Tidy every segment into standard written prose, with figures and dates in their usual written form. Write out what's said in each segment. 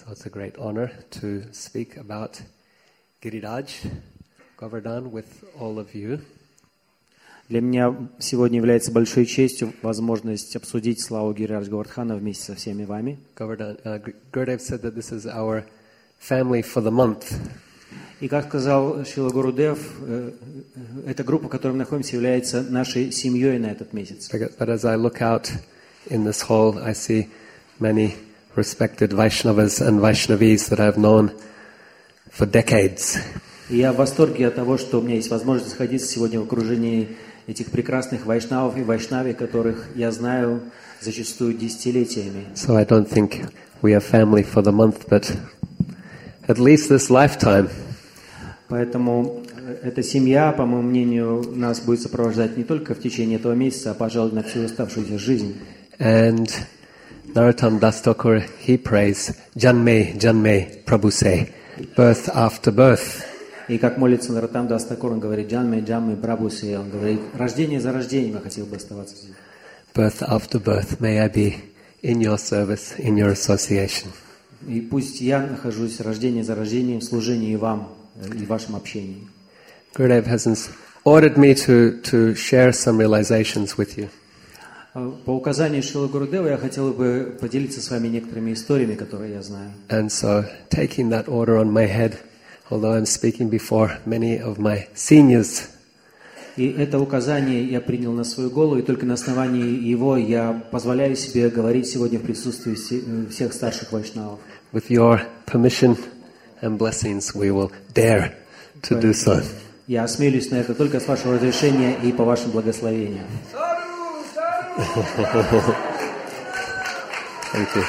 So it's a great honor to speak about Giriraj Govardhan with all of you. Для меня сегодня является большой честью возможность обсудить славу Гирирадж Говардхана вместе со всеми вами. Gurudev said that this is our family for the month. И как сказал Шрила Гурудев, эта группа, в которой мы находимся, является нашей семьей на этот месяц. But as I look out in this hall, I see many respected Vaishnavas and Vaishnavis that I've known for decades. И я в восторге от того, что у меня есть возможность находиться сегодня в окружении этих прекрасных вайшнавов и вайшнави, которых я знаю зачастую десятилетиями. So I don't think we are family for the month, but at least this lifetime. Поэтому эта семья, по моему мнению, нас будет сопровождать не только в течение этого месяца, а, пожалуй, на всю оставшуюся жизнь. And Narottam Das Thakur, he prays, Janme, Janme, Prabhu say, birth after birth. И как молится Нароттам Дас Такур, он говорит, Джанме, Джанме, Прабху Се, он говорит, рождение за рождением я хотел бы оставаться здесь. Birth after birth, may I be in your service, in your association. И пусть я нахожусь рождение за рождением в служении и вам, и в вашем общении. Gurudev has ordered me to share some realizations with you. По указанию Шрилы Гурудева я хотел бы поделиться с вами некоторыми историями, которые я знаю. And so, taking that order on my head, although I'm speaking before many of my seniors, и это указание я принял на свою голову, и только на основании его я позволяю себе говорить сегодня в присутствии всех старших вайшнавов. With your permission and blessings, we will dare to do so. Я осмелюсь на это только с вашего разрешения и по вашим благословениям. Thank you.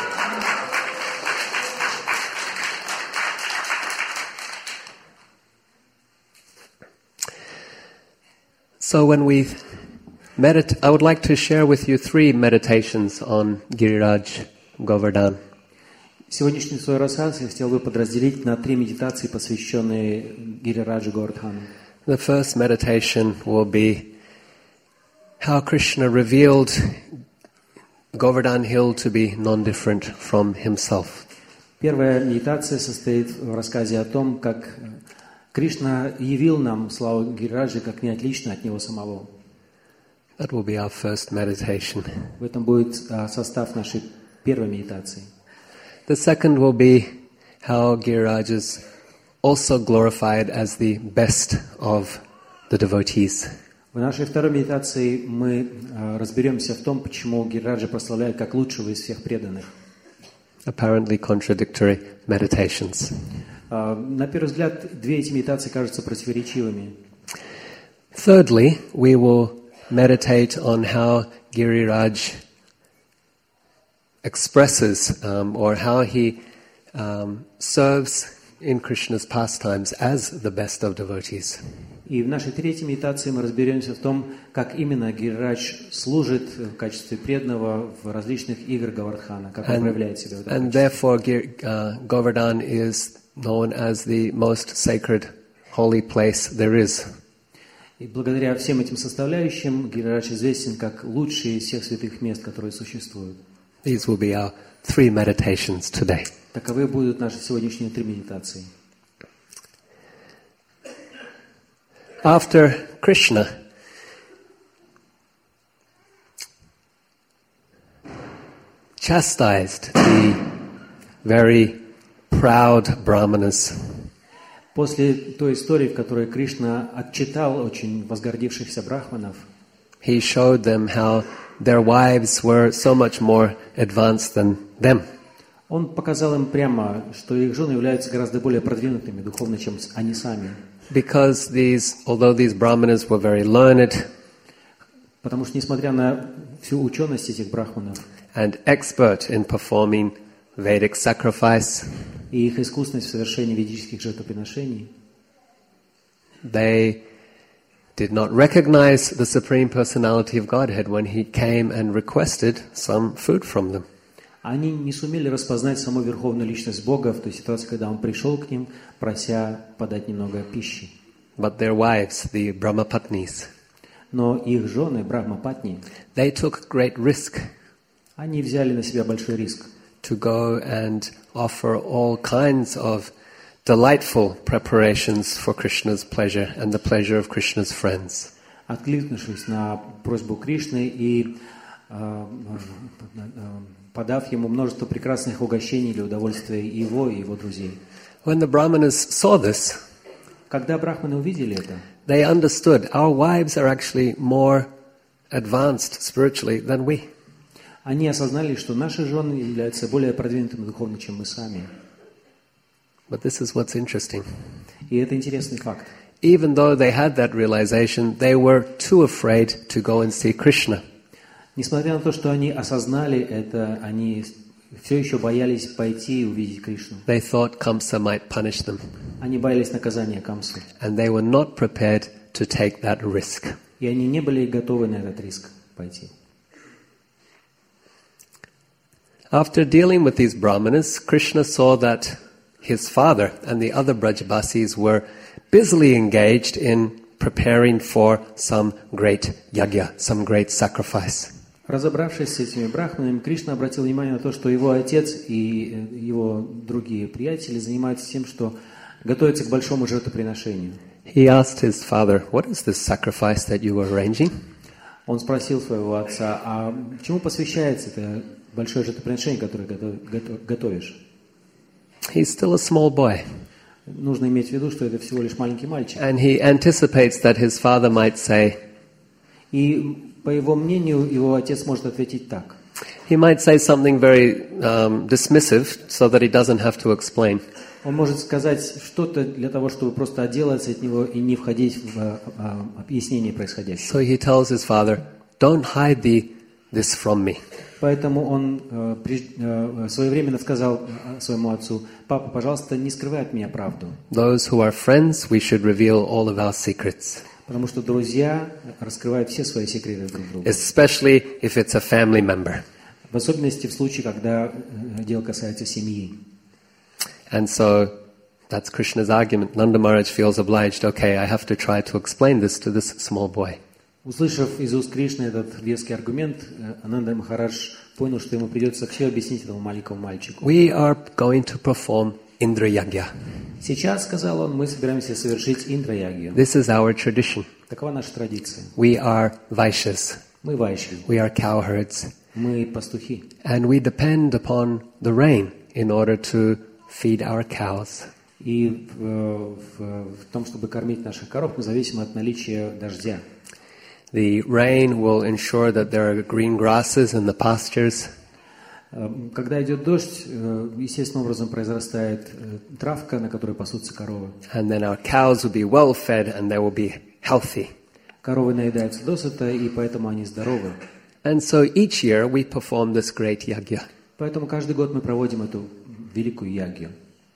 So when we meditate, I would like to share with you 3 meditations on Giriraj Govardhan. Сегодняшний свой рассказ я хотел бы подразделить на 3 медитации, посвященные Гирираджу Говардхану. The first meditation will be how Krishna revealed Govardhan Hill to be non-different from himself. Первая медитация состоит в рассказе о том, как Кришна явил нам славу Гирираджи как не отлично от него самого. That will be our first meditation. В этом будет состав нашей первой медитации. The second will be how Giriraj is also glorified as the best of the devotees. В нашей второй медитации мы разберемся в том, почему Гирираджа прославляют как лучшего из всех преданных. Apparently contradictory meditations. На первый взгляд, 2 эти медитации кажутся противоречивыми. Thirdly, we will meditate on how Giriraj expresses or how he serves in Krishna's pastimes as the best of devotees. И в нашей третьей медитации мы разберемся в том, как именно Гирираджа служит в качестве преданного в различных играх Говардхана, как он проявляет себя в этом качестве. And therefore Govardhan is known as the most sacred holy place there is. И благодаря всем этим составляющим Гирираджа известен как лучший из всех святых мест, которые существуют. These will be our 3 meditations today. Таковы будут наши сегодняшние 3 медитации. After Krishna chastised the very proud brahmanas, После той истории, в которой Кришна отчитал очень возгордившихся брахманов, he showed them how their wives were so much more advanced than them. он показал им прямо, что их жены являются гораздо более продвинутыми духовно, чем они сами. Because although these brahmanas were very learned, Потому что, несмотря на всю ученость этих брахманов and expert in performing Vedic sacrifice, и их искусность в совершении ведических жертвоприношений, they did not recognize the Supreme Personality of Godhead when he came and requested some food from them. они не сумели распознать саму Верховную Личность Бога в той ситуации, когда он пришел к ним, прося подать немного пищи. But their wives, the Brahmapatnis, Но их жены, брахмапатни, they took great risk они взяли на себя большой риск. to go and offer all kinds of delightful preparations for Krishna's pleasure and the pleasure of Krishna's friends. Откликнувшись на просьбу Кришны и подав ему множество прекрасных угощений для удовольствия его и его друзей. When the Brahmanas saw this, Когда брахманы увидели это, they understood our wives are actually more advanced spiritually than we. они осознали, что наши жены являются более продвинутыми духовно, чем мы сами. But this is what's interesting. И это интересный факт. Even though they had that realization, they were too afraid to go and see Krishna. Несмотря на то, что они осознали это, они все еще боялись пойти и увидеть Кришну. They thought Kamsa might punish them, Они боялись наказания Камсы. and they were not prepared to take that risk. И они не были готовы на этот риск пойти. After dealing with these Brahmanas, Krishna saw that his father and the other Brajavasis were busily engaged in preparing for some great yagya, some great sacrifice. Разобравшись с этими брахманами, Кришна обратил внимание на то, что его отец и его другие приятели занимаются тем, что готовятся к большому жертвоприношению. He asked his father, "What is this sacrifice that you are arranging?" Он спросил своего отца, а чему посвящается это большое жертвоприношение, которое готовишь? He's still a small boy, Нужно иметь в виду, что это всего лишь маленький мальчик. and he anticipates that his father might say, И по его мнению, его отец может ответить так. he might say something very dismissive so that he doesn't have to explain. Он может сказать что-то для того, чтобы просто отделаться от него и не входить в объяснение происходящего. So he tells his father, "Don't hide this from me." Поэтому он своевременно сказал своему отцу: «Папа, пожалуйста, не скрывай от меня правду, Those who are friends, we should reveal all of our secrets, потому что друзья раскрывают все свои секреты друг другу, especially if it's a family member." в особенности в случае, когда дело касается семьи». And so that's Krishna's argument. Nanda Maharaj feels obliged, okay, I have to try to explain this to this small boy. Услышав из уст Кришны этот веский аргумент, Ананда Махарадж понял, что ему придется все объяснить этому маленькому мальчику. We are going to perform Indra Yagya. Сейчас, сказал он, мы собираемся совершить Индра-ягью. This is our tradition. Такова наша традиция. We are Vaishyas. Мы вайши, We are cowherds. мы пастухи. And we depend upon the rain in order to feed our cows. И в том, чтобы кормить наших коров, мы зависим от наличия дождя. The rain will ensure that there are green grasses in the pastures. Когда идет дождь, естественным образом произрастает травка, на которой пасутся коровы. And then our cows will be well fed and they will be healthy. Коровы наедаются досыта, и поэтому они здоровы. And so each year we perform this great yagya. Поэтому каждый год мы проводим эту великую ягью.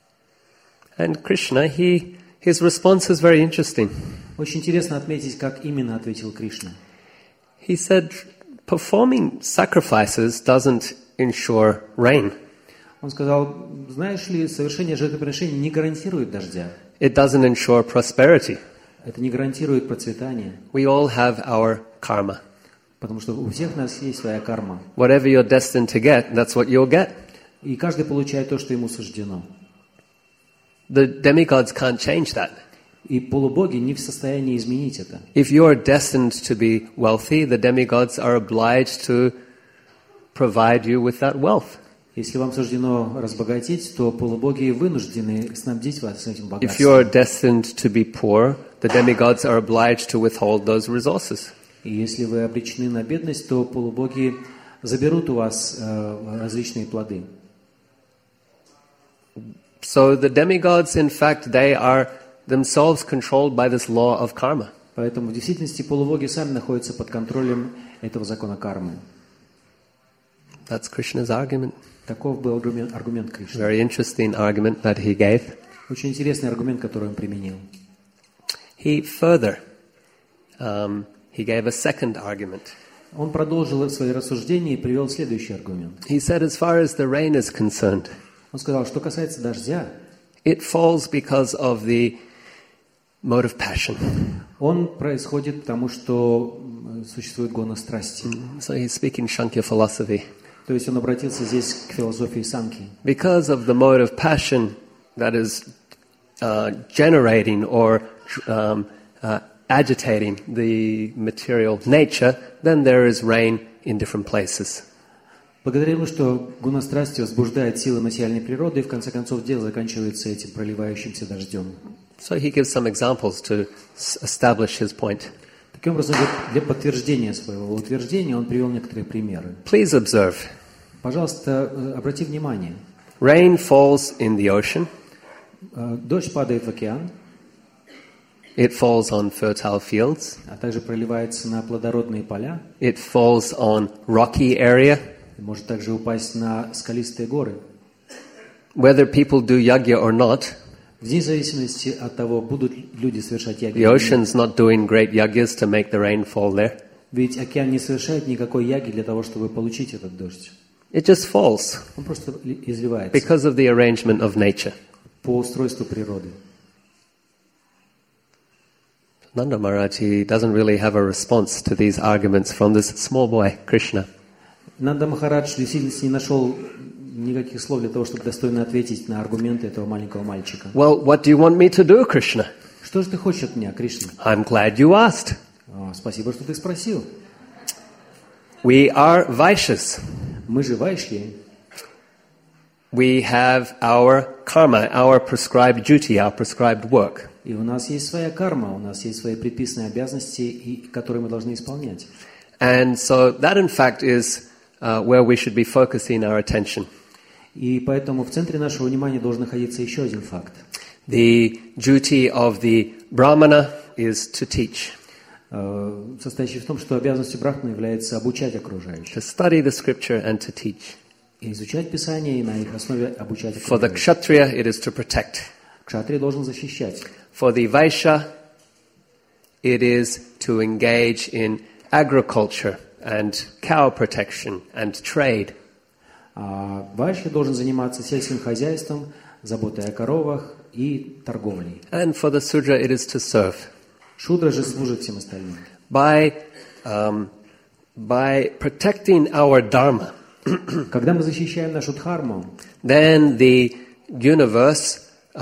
And Krishna, his response is very interesting. Очень интересно отметить, как именно ответил Кришна. He said, performing sacrifices doesn't ensure rain. Он сказал: знаешь ли, совершение жертвоприношений не гарантирует дождя. It doesn't ensure prosperity. Это не гарантирует процветание. We all have our karma. Потому что у всех нас есть своя карма. Whatever you're destined to get, that's what you'll get. И каждый получает то, что ему суждено. The demigods can't change that. И полубоги не в состоянии изменить это. If you're destined to be wealthy, the demigods are obliged to provide you with that wealth. Если вам суждено разбогатеть, то полубоги вынуждены снабдить вас этим If you're богатством. destined to be poor, the demigods are obliged to withhold those resources. И если вы обречены на бедность, то полубоги заберут у вас различные плоды. So the demigods, in fact, they are themselves controlled by this law of karma. Поэтому в действительности полубоги сами находятся под контролем этого закона кармы. That's Krishna's argument. Таков был аргумент Кришны. Very interesting argument that he gave. Очень интересный аргумент, который он применил. He further, he gave a second argument. Он продолжил свои рассуждения и привел следующий аргумент. He said, as far as the rain is concerned, Он сказал, что касается дождя, it falls because of the mode of passion. он происходит потому, что существует гона страсти. So he's speaking Shankya philosophy. То есть он обратился здесь к философии санки. Because of the mode of passion that is generating or agitating the material nature, then there is rain in different places. Благодаря тому, что гуна-страсти возбуждает силы материальной природы, и в конце концов дело заканчивается этим проливающимся дождем. So he gives some examples to establish his point. Таким образом, для подтверждения своего утверждения он привел некоторые примеры. Please observe. Пожалуйста, обрати внимание. Rain falls in the ocean. Дождь падает в океан, It falls on fertile fields. а также проливается на плодородные поля. It falls on rocky area. Может также упасть на скалистые горы. Whether people do yagya or not, Вне зависимости от того, будут люди совершать the яги. ocean's not doing great yagyas to make the rain fall there. Ведь океан не совершает никакой яги для того, чтобы получить этот дождь. It just falls Он просто изливается because of the arrangement of nature. по устройству природы. Nanda Maharaj doesn't really have a response to these arguments from this small boy, Krishna. Нанда Махарадж действительно не нашел никаких слов для того, чтобы достойно ответить на аргументы этого маленького мальчика. Well, what do you want me to do, Krishna? Что же ты хочешь от меня, Кришна? I'm glad you asked. Спасибо, что ты спросил. We are Vaishyas. Мы же вайшьи. We have our karma, our prescribed duty, our prescribed work. И у нас есть своя карма, у нас есть свои предписанные обязанности, которые мы должны исполнять. And so that, in fact, is where we should be focusing our attention. И поэтому в центре нашего внимания должен находиться еще один факт. The duty of the brahmana is to teach, Состоящий в том, что обязанностью брахмана является обучать окружающих. to study the scripture and to teach. И изучать Писание, и на их основе обучать For the окружающих. kshatriya, it is to protect. Кшатрия должен защищать. For the vaishya, it is to engage in agriculture and cow protection and trade. А вайшья должен заниматься сельским хозяйством, заботой о коровах и торговлей. And for the sudra, it is to serve. Шудра же служит всем остальным. By protecting our dharma, Когда мы защищаем нашу дхарму, then the universe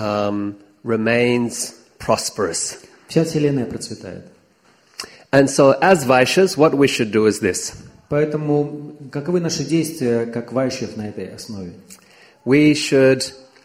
remains prosperous. вся Вселенная процветает. And so, as Vaishyas, what we should do is this. Поэтому каковы наши действия как вайшьев на этой основе? We should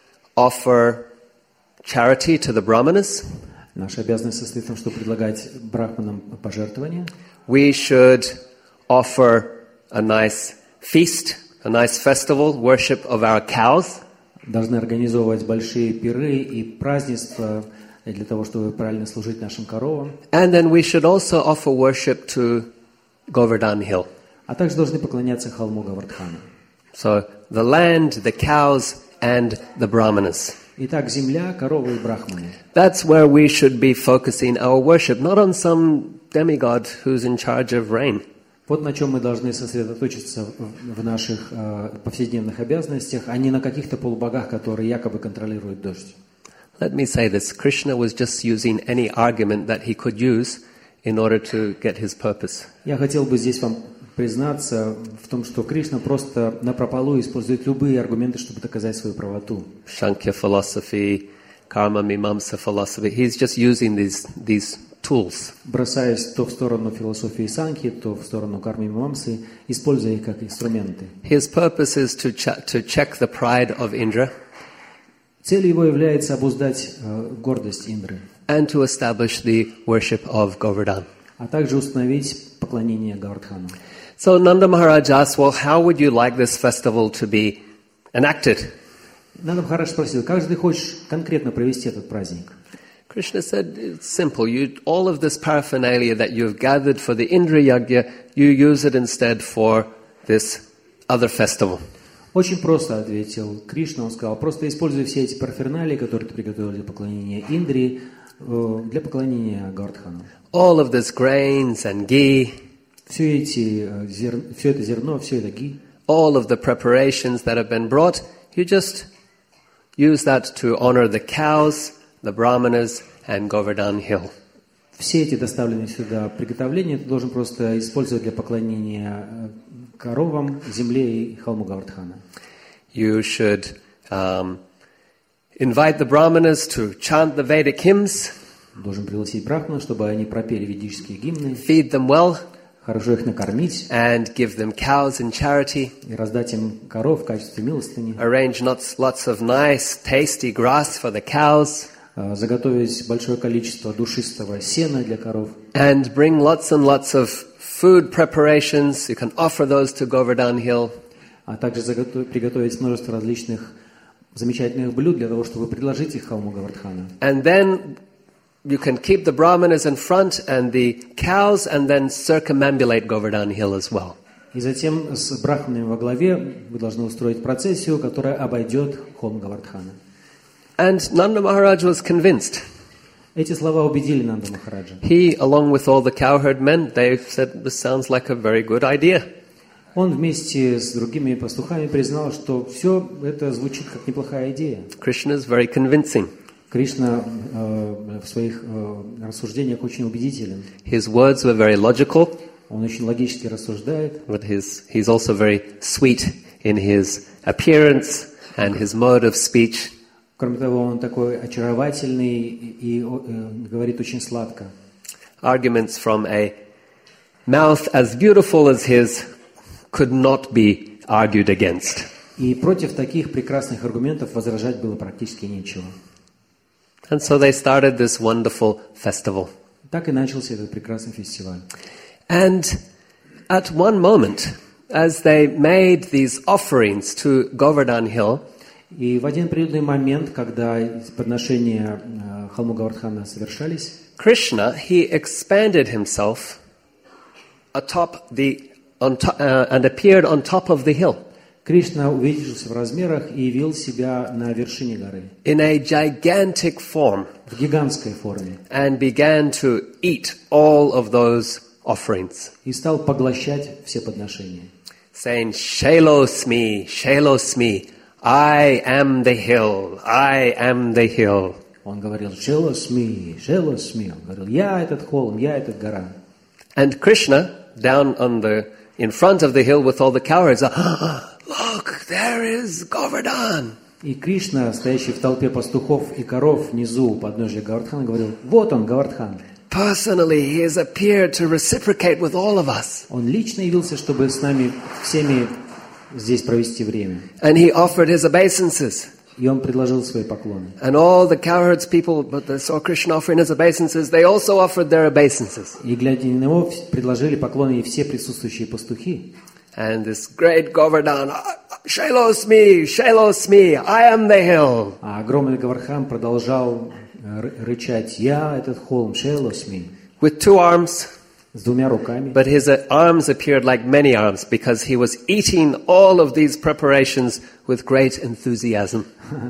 offer charity to the brahmanas. Наша обязанность состоит в том, чтобы предлагать брахманам пожертвования. We should offer a nice feast, a nice festival, worship of our cows. Должны организовывать большие пиры и празднества для того, чтобы правильно служить нашим коровам. And then we should also offer worship to Govardhan Hill. А также должны поклоняться холму Говардхана. So the land, the cows, and the brahmanas. Итак, земля, коровы и брахманы. That's where we should be focusing our worship, not on some demigod who's in charge of rain. Вот на чем мы должны сосредоточиться в наших повседневных обязанностях, а не на каких-то полубогах, которые якобы контролируют дождь. Let me say this. Krishna was just using any argument that he could use in order to get his purpose. Я хотел бы здесь вам признаться в том, что Кришна просто напропалую использует любые аргументы, чтобы доказать свою правоту. Sankhya philosophy, karma mimamsa philosophy. He's just using these tools. Бросаясь то в сторону философии санхи, то в сторону кармы мимамсы, используя их как инструменты. His purpose is to check the pride of Indra Целью его является обуздать гордость Индры, and to establish the worship of Govardhan. а также установить поклонение Говардхану. So Nanda Maharaj asked, well, how would you like this festival to be enacted? Нанда Махарадж спросил, как же ты хочешь конкретно провести этот праздник? Krishna said, it's simple. All of this paraphernalia that you've gathered for the Indra Yagya, you use it instead for this other festival. Очень просто ответил Кришна, он сказал, просто используй все эти парферналии, которые ты приготовил для поклонения Индре, для поклонения Говардхану. All of this grains and ghee, Все это зерно, все это ги, all of the preparations that have been brought, you just use that to honor the cows, the brahmanas, and Govardhan Hill. все эти доставленные сюда приготовления ты должен просто использовать для поклонения коровам, земле и холму Говардхана. You should invite the brahmanas to chant the Vedic hymns, Должен пригласить брахманов, чтобы они пропели ведические гимны, feed them well, хорошо их накормить and give them cows in charity. и раздать им коров в качестве милостыни, Arrange lots of nice, tasty grass for the cows, заготовить большое количество душистого сена для коров, and bring lots and lots of food preparations. You can offer those to Govardhan Hill. а также приготовить множество различных замечательных блюд для того, чтобы предложить их холму Говардхана. And then you can keep the brahmanas in front and the cows, and then circumambulate Govardhan Hill as well. И затем с брахманами во главе вы должны устроить процессию, которая обойдет холм Говардхана. And Nanda Maharaj was convinced. Эти слова убедили Нанду Махараджа. He, along with all the cowherd men, they said, this sounds like a very good idea. Он вместе с другими пастухами признал, что все это звучит как неплохая идея. Krishna is very convincing. Кришна в своих рассуждениях очень убедителен. His words were very logical, Он очень логически рассуждает, but he's also very sweet in his appearance and his mode of speech. Кроме того, он такой очаровательный и говорит очень сладко. Arguments from a mouth as beautiful as his could not be argued against. И против таких прекрасных аргументов возражать было практически нечего. And so they started this wonderful festival. Так и начался этот прекрасный фестиваль. And at one moment, as they made these offerings to Govardhan Hill, И в один определенный момент, когда подношения холму Говардхана совершались, Krishna, he expanded himself and appeared on top of the hill Кришна увеличился в размерах и явил себя на вершине горы in a gigantic form в гигантской форме and began to eat all of those offerings, и стал поглощать все подношения, saying, Shailosmi, Shailosmi, I am the hill, I am the hill. Он говорил «Шелосми, Шелосми». Он говорил «Я этот холм, я эта гора». And Krishna, down in front of the hill with all the cowherds, look, there is Govardhan. И Кришна, стоящий в толпе пастухов и коров внизу у подножия Говардхана, говорил «Вот он, Говардхан». Personally, he has appeared to reciprocate with all of us. Он лично явился, чтобы с нами всеми здесь провести время. And he offered his obeisances. И он предложил свои поклоны. And all the cowherds people, but they saw Krishna offering his obeisances, they also offered their obeisances. И глядя на него, предложили поклоны и все присутствующие пастухи. And this great Govardhan, Shailosmi, Shailosmi, I am the hill. А огромный Говардхан продолжал рычать «Я этот холм, Шелосми», With two arms, с двумя руками. but his arms appeared like many arms because he was eating all of these preparations with great enthusiasm.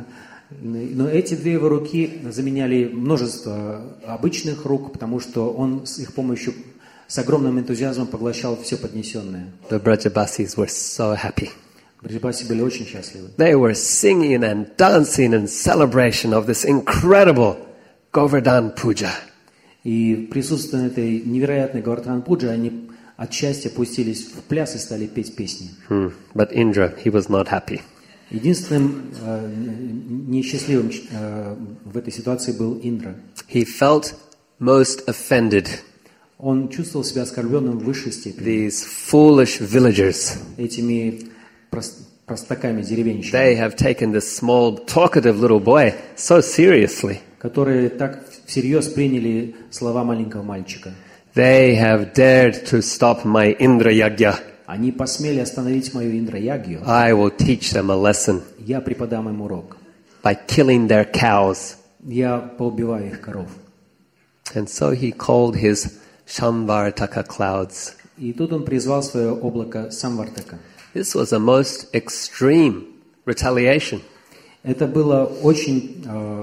Но эти две его руки заменяли множество обычных рук, потому что он с их помощью с огромным энтузиазмом поглощал все поднесенное. The Brajabasis were so happy. Браджабаси были очень счастливы. They were singing and dancing in celebration of this incredible Govardhan Puja. И в присутствии этой невероятной Говардхан-пуджи они от счастья пустились в пляс и стали петь песни. But Indra, he was not happy. Единственным несчастливым в этой ситуации был Индра. He felt most offended. Он чувствовал себя оскорбленным в высшей степени. These foolish villagers, Этими простаками, деревенщинами, they have taken this small, talkative little boy so seriously. которые так всерьез приняли слова маленького мальчика. They have dared to stop my Indra Yagya. Они посмели остановить мою Индра-ягью. I will teach them a lesson Я преподам им урок. by killing their cows. Я поубиваю их коров. And so he called his Shambhartaka clouds. И тут он призвал свое облако Самвартака. This was a most extreme retaliation Это было очень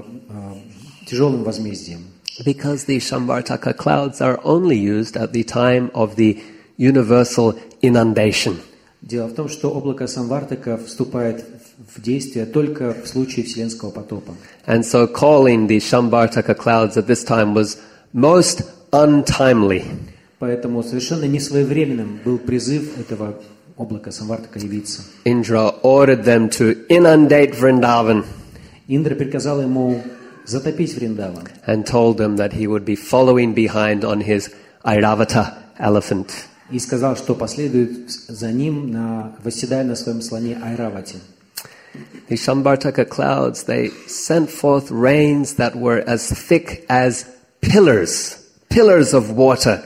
тяжелым возмездием. because the Shambhartaka clouds are only used at the time of the universal inundation. Дело в том, что облако Самвартака вступает в действие только в случае Вселенского потопа. And so calling the Shambhartaka clouds at this time was most untimely. Поэтому совершенно несвоевременным был призыв этого облако Самвартака явиться. Indra ordered them to inundate Vrindavan Индра приказал ему затопить Вриндаван and told them that he would be following behind on his Airavata elephant. и сказал, что последует за ним, восседая на своем слоне Айравати. The Shambhartaka clouds, they sent forth rains that were as thick as pillars of water.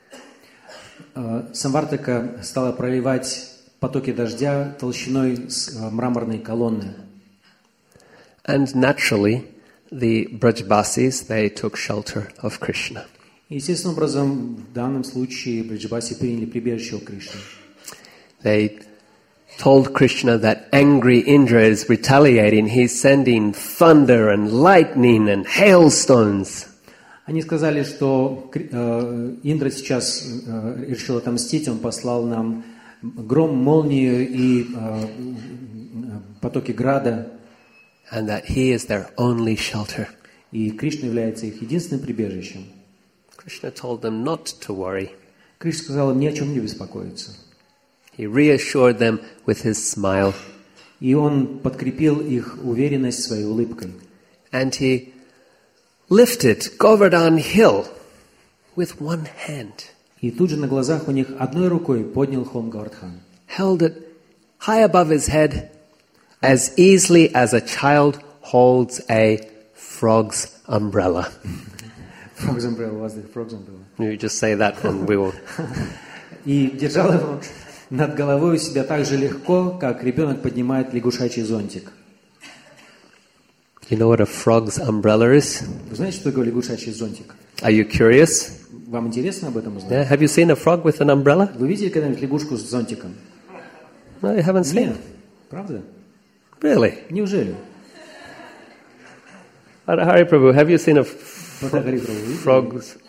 Самвартака стала проливать потоки дождя толщиной с мраморной колонны. And naturally, the Brajbasis, they took shelter of Krishna. Естественным образом, в данном случае Бриджбаси приняли прибежище у Кришны. They told Krishna that angry Indra is retaliating. He's sending thunder and lightning and hailstones. Они сказали, что Индра сейчас решил отомстить, он послал нам гром, молнию и потоки града. And that he is their only shelter. И Кришна является их единственным прибежищем. Krishna told them not to worry. Кришна сказал им ни о чем не беспокоиться. He reassured them with his smile. И он подкрепил их уверенность своей улыбкой. And he lifted Govardhan Hill with one hand. И тут же на глазах у них одной рукой поднял холм Говардхан. Held it high above his head as easily as a child holds a frog's umbrella. Frog's umbrella, was the frog's umbrella? You just say that and we will. И держал его над головой у себя так же легко, как ребенок поднимает лягушачий зонтик. You know what a frog's umbrella is? Вы знаете, что такое лягушачий зонтик? Are you curious? Вам интересно об этом Yeah. узнать? Have you seen a frog with an umbrella? Вы видели когда-нибудь лягушку с зонтиком? No, you haven't seen. Нет. Правда? Really? Неужели? Hari Prabhu, have you seen a Фотографию видели? frog's?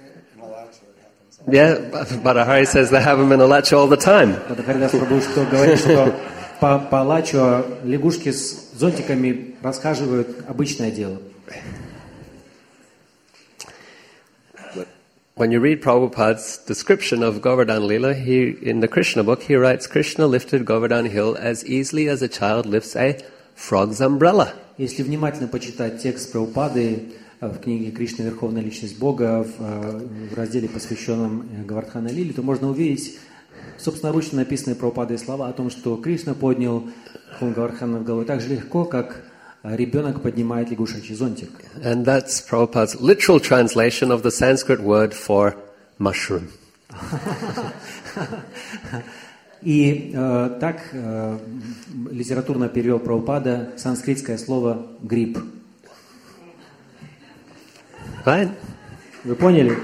Yeah, but Hari says they have them in Alacha all the time. Харидас Прабху что говорит, что по Алачу лягушки с зонтиками расхаживают обычное дело. When you read Prabhupada's description of Govardhan Lila, in the Krishna book, he writes, Krishna lifted Govardhan Hill as easily as a child lifts a frog's umbrella. Если внимательно почитать текст Прабхупады в книге «Кришна. Верховная Личность Бога» в разделе, посвященном Говардхана Лиле, то можно увидеть собственноручно написанные Прабхупадой слова о том, что Кришна поднял холм Говардхана в голову так же легко, как ребенок поднимает лягушачий зонтик. And that's Prabhupada's literal translation of the Sanskrit word for mushroom. И так литературно перевел Прабхупада санскритское слово «гриб». Right? Вы поняли?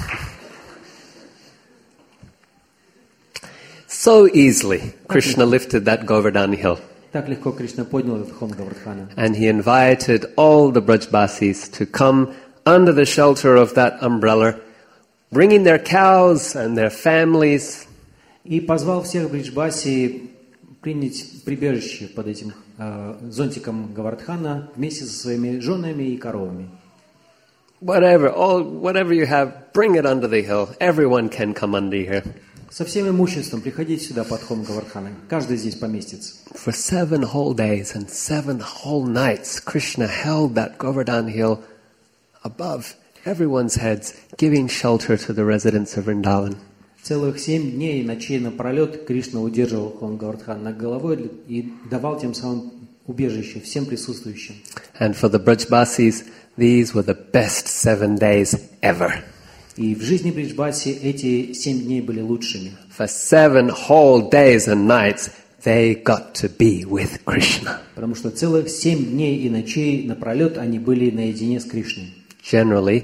So easily, Krishna lifted that Govardhan hill. Так легко Кришна поднял этот холм Говардхана. And he invited all the Brajbasis to come under the shelter of that umbrella, bringing their cows and their families. И позвал всех Бриджбаси принять прибежище под этим зонтиком Говардхана вместе со своими женами и коровами. Whatever you have, bring it under the hill. Everyone can come under here. Со всем имуществом приходите сюда под холм Говардхана. Каждый здесь поместится. For 7 whole days and 7 whole nights, Krishna held that Govardhan hill above everyone's heads, giving shelter to the residents of Vrindavan. Целых 7 дней и ночей напролет Кришна удерживал холм Говардхан над головой и давал тем самым убежище всем присутствующим. And for the Brajbasis, these were the best 7 days ever. И в жизни Бриджбаси эти 7 дней были лучшими. For 7 whole days and nights, they got to be with Krishna. Потому что целых 7 дней и ночей напролет они были наедине с Кришной. Generally,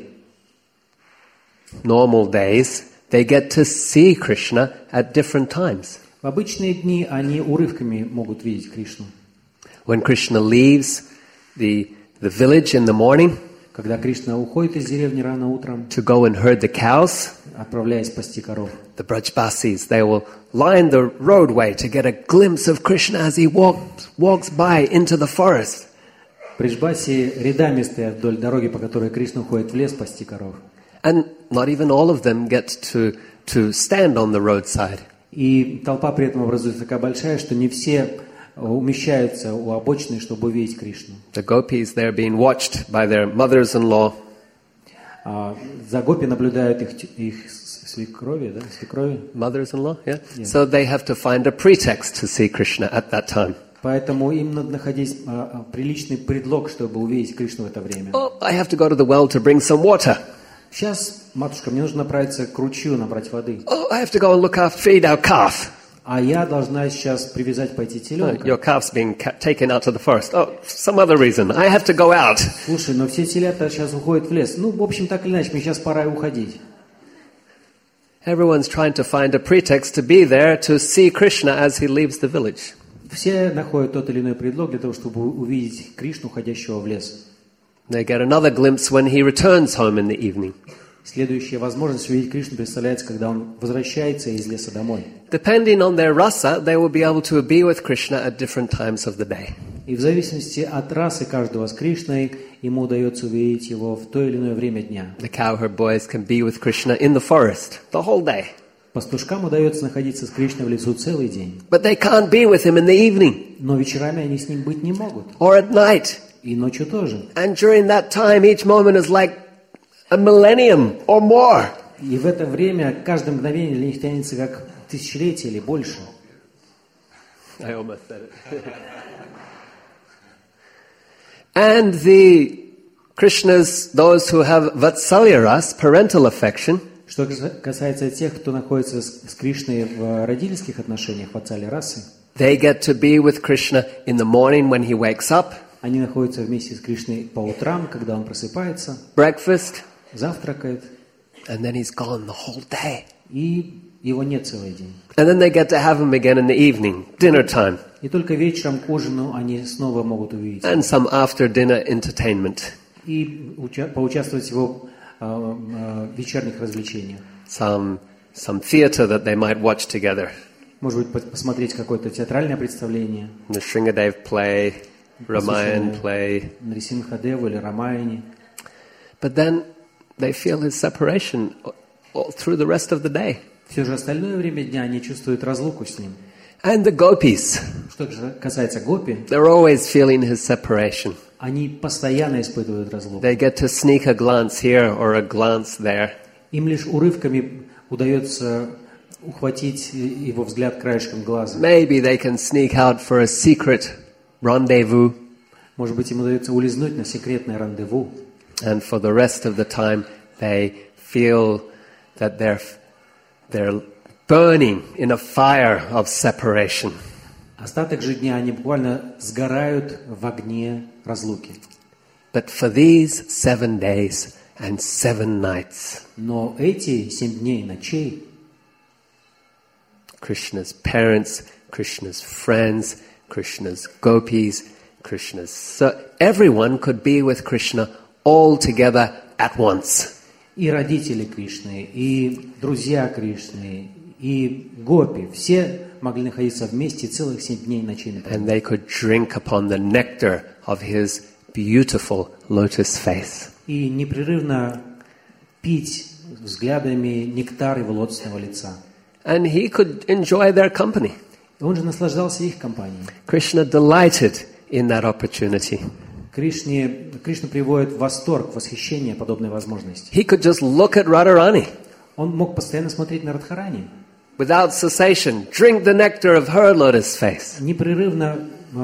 normal days, they get to see Krishna at different times. В обычные дни они урывками могут видеть Кришну. When Krishna leaves the village in the morning, Когда Кришна уходит из деревни рано утром, to go and herd the cows, отправляясь пасти коров, the Brajbasis, they will line the roadway to get a glimpse of Krishna as he walks by into the forest. Бриджбаси рядами стоят вдоль дороги, по которой Кришна уходит в лес пасти коров. And not even all of them get to stand on the roadside. И толпа при этом образуется такая большая, что не все умещаются у обочины, чтобы увидеть Кришну. The gopis, they're being watched by their mothers-in-law. За гопи наблюдают их свекрови, да? Свекрови. Mothers-in-law, yeah? So they have to find a pretext to see Krishna at that time. Поэтому им надо находить приличный предлог, чтобы увидеть Кришну в это время. Oh, I have to go to the well to bring some water. Сейчас, матушка, мне нужно направиться к ручью, набрать воды. Oh, I have to go and feed our calf. А я должна сейчас привязать, пойти теленка. Your calf's being taken out to the forest. Oh, some other reason. I have to go out. Слушай, но все телята сейчас уходят в лес. Ну, в общем, так или иначе, мне сейчас пора уходить. Everyone's trying to find a pretext to be there to see Krishna as he leaves the village. Все находят тот или иной предлог для того, чтобы увидеть Кришну, уходящего в лес. They get another glimpse when he returns home in the evening. Следующая возможность увидеть Кришну представляется, когда он возвращается из леса домой. Depending on their rasa, they will be able to be with Krishna at different times of the day. И в зависимости от расы каждого с Кришной, ему удается увидеть его в то или иное время дня. The cowherd boys can be with Krishna in the forest the whole day. Пастушкам удается находиться с Кришной в лесу целый день. But they can't be with him in the evening. Но вечерами они с ним быть не могут. Or at night. И ночью тоже. And during that time, each moment is like a millennium or more. И в это время каждое мгновение для них тянется как тысячелетие или больше. I almost said it. And the Krishnas, those who have Vatsalya ras, parental affection, что касается тех, кто находится с Кришной в родительских отношениях, в отцале расы, they get to be with Krishna in the morning when he wakes up. Они находятся вместе с Кришной по утрам, когда он просыпается, breakfast, завтракает, and then he's gone the whole day. И его нет целый день. And then they get to have him again in the evening, dinner time. И только вечером к ужину они снова могут увидеть. And some after dinner entertainment. И поучаствовать в его вечерних развлечениях. Some theater that they might watch together. Может быть, посмотреть какое-то театральное представление. The Shringadev play, Ramayan play. Нрисимхадеву или Рамаяне. But then they feel his separation all through the rest of the day. Все же остальное время дня они чувствуют разлуку с ним. And the gopis. Что же касается гопи, they're always feeling his separation. Они постоянно испытывают разлуку. They get to sneak a glance here or a glance there. Им лишь урывками удается ухватить его взгляд краешком глаза. Maybe they can sneak out for a secret rendezvous. Может быть, им удается улизнуть на секретное рандеву. And for the rest of the time, they feel that they're burning in a fire of separation. Остаток же дня они буквально сгорают в огне разлуки. But for these 7 days and 7 nights, но эти 7 дней и ночей Krishna's parents, Krishna's friends, Krishna's gopis, everyone could be with Krishna all together at once. И родители Кришны, и друзья Кришны, и гопи, все могли находиться вместе целых 7 дней и ночей. And they could drink upon the nectar of his beautiful lotus face. И непрерывно пить взглядами нектар его лотосного лица. And he could enjoy their company. И он же наслаждался их компанией. Krishna delighted in that opportunity. Кришна приводит в восторг, восхищение подобной возможности. He could just look at Radharani. Он мог постоянно смотреть на Радхарани. Without cessation, drink the nectar of her lotus face. Непрерывно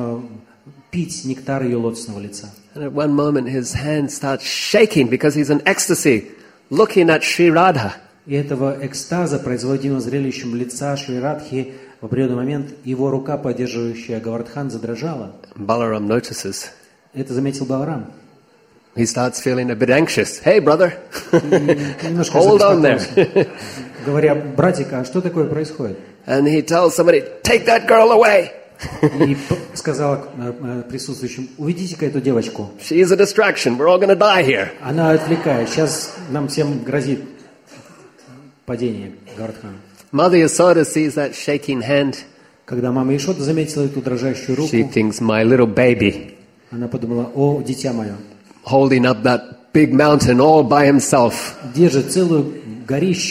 пить нектар ее лотосного лица. And at one moment his hand starts shaking because he's in ecstasy, looking at Sri Radha. И этого экстаза, производимого зрелищем лица Шри Радхи, в определенный момент его рука, поддерживающая Гавардхан, задрожала. Balaram notices. Это заметил Баларам. He starts feeling a bit anxious. Hey, brother, hold on there. Говоря, братик, а что такое происходит? And he tells somebody, take that girl away. И сказал присутствующим, уведите-ка эту девочку. She is a distraction. We're all going to die here. Она отвлекает. Сейчас нам всем грозит падение Гавардхана. Mother Yasoda sees that shaking hand. Когда мама Ишода заметила эту дрожащую руку, she thinks, my little baby. Она подумала, о, дитя мое. Holding up that big mountain all by himself. Держит целую горищу,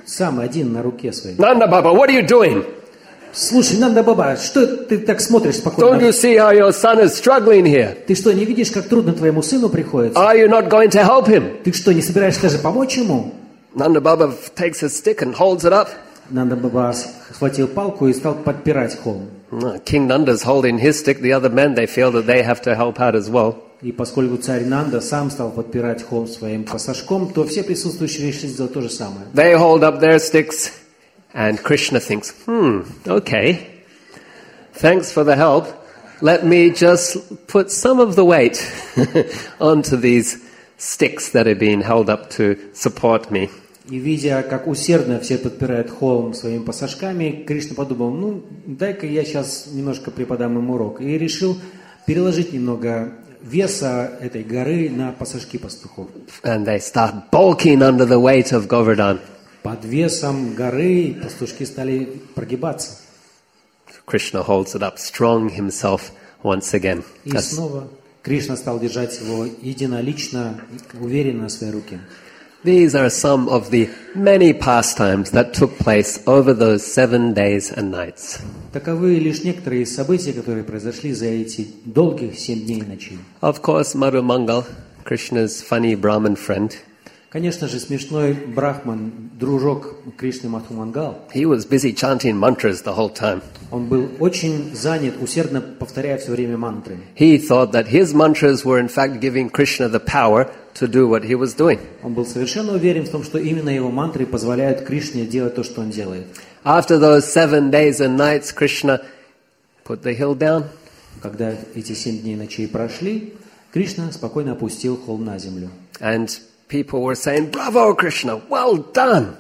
сам один на руке своей. Nanda Baba, what are you doing? Слушай, Нанда Баба, что ты так смотришь Don't спокойно? you see how your son is struggling here? Ты что, не видишь, как трудно твоему сыну приходится? Are you not going to help him? Ты что, не собираешься даже помочь ему? Nanda Baba takes his stick and holds it up. Нанда Баба схватил палку и стал подпирать холм. King Nanda's holding his stick. The other men, they feel that they have to help out as well. И поскольку царь Нанда сам стал подпирать холм своим пасашком, то все присутствующие решили сделать то же самое. They hold up their sticks, and Krishna thinks, okay, thanks for the help. Let me just put some of the weight onto these sticks that are being held up to support me. И видя, как усердно все подпирают холм своими пасашками, Кришна подумал, дай-ка я сейчас немножко преподам им урок. И решил переложить немного веса этой горы на пасашки пастухов. And they start bulking under the weight of Govardhan. Под весом горы пастушки стали прогибаться. Krishna holds it up strong himself once again. И снова Кришна стал держать его единолично, уверенно на своей руке. These are some of the many pastimes that took place over those 7 days and nights. Таковы лишь некоторые события, которые произошли за эти долгих 7 дней и ночей. Of course, Madhu Mangal, Krishna's funny Brahmin friend, Конечно же, смешной брахман, дружок Кришны Мадхумангал, he was busy chanting mantras the whole time. он был очень занят, усердно повторяя все время мантры. He thought that his mantras were in fact giving Krishna the power to do what he was doing. Он был совершенно уверен в том, что именно его мантры позволяют Кришне делать то, что он делает. After those 7 days and nights, Krishna put the hill down. Когда эти 7 дней и ночей прошли, Кришна спокойно опустил холм на землю. And people were saying, "Bravo, Krishna, well done."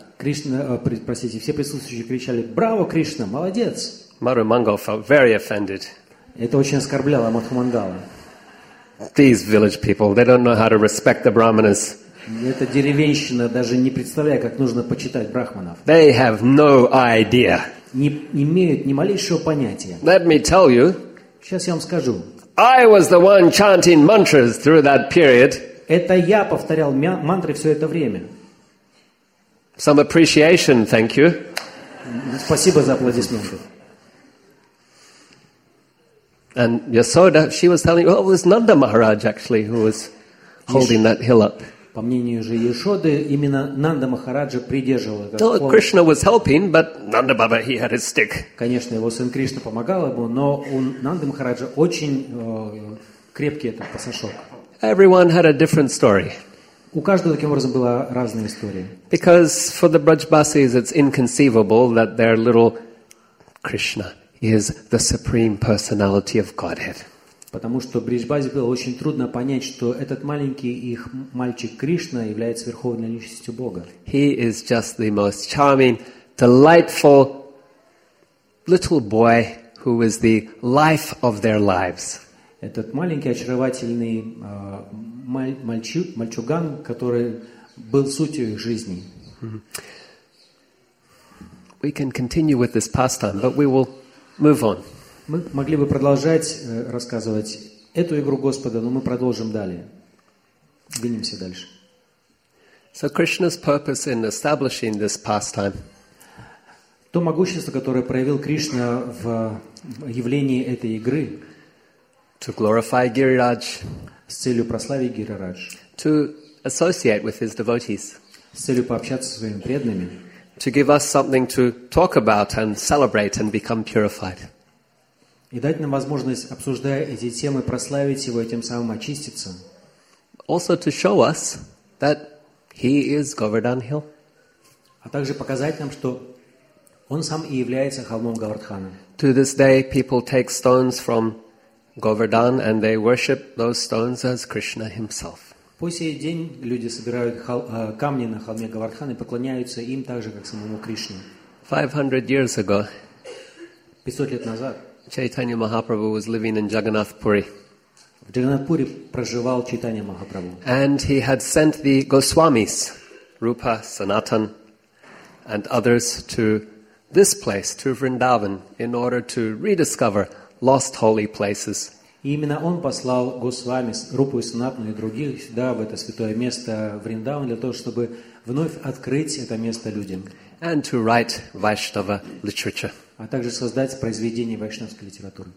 Все присутствующие кричали: «Браво, Кришна, молодец!» Madhu Mangal felt very offended. Это очень оскорбляло Мадхумангала. These village people, they don't know how to respect the Brahmanas. Эта деревенщина даже не представляет, как нужно почитать брахманов. They have no idea. Не имеют ни малейшего понятия. Let me tell you, Сейчас я вам скажу. I was the one chanting mantras through that period. Это я повторял мантры все это время. Some appreciation, thank you. Спасибо за аплодисменты. And Yasoda, she was telling, well, it was Nanda Maharaj actually who was holding that hill up. По мнению же Ешоды, именно Нанда Махараджа придерживал этот No, холм. Krishna was helping, but Nanda Baba, he had his stick. Конечно, его сын Кришна помогал ему, но у Нанды Махараджа очень крепкий этот пасашок. Everyone had a different story. У каждого таким образом была разная история. Because for the Brajbasis, it's inconceivable that their little Krishna is the supreme personality of Godhead. Потому что Бриджбазе было очень трудно понять, что этот маленький их мальчик Кришна является верховной личностью Бога. He is just the most charming, delightful little boy who is the life of their lives. Этот маленький очаровательный мальчуган, который был сутью их жизни. We can continue with this pastime, but we will move on. Мы могли бы продолжать рассказывать эту игру Господа, но мы продолжим далее. Двинемся дальше. So Krishna's purpose in establishing this pastime То могущество, которое проявил Кришна в явлении этой игры to glorify Giriraj, с целью прославить Гирарадж, to associate with his devotees, с целью пообщаться со своими преданными, to give us something to talk about and celebrate and become purified. и дать нам возможность, обсуждая эти темы, прославить его и тем самым очиститься. Also to show us that he is Govardhan Hill. А также показать нам, что он сам и является холмом Говардхана. To this day, people take stones from Govardhan and they worship those stones as Krishna himself. По сей день люди собирают камни на холме Говардхана и поклоняются им так же, как самому Кришне. 500 years ago, 500 лет назад Chaitanya Mahaprabhu was living in Jagannath Puri. в Джаганнатпуре проживал Чайтанья Махапрабху. And he had sent the Goswamis, Rupa, Sanatan, and others to this place, to Vrindavan, in order to rediscover lost holy places И именно он послал Госвами, Рупу и Санатану и других сюда, в это святое место Вриндаван, для того, чтобы вновь открыть это место людям, and to write Vaishnava literature. а также создать произведения вайшнавской литературы.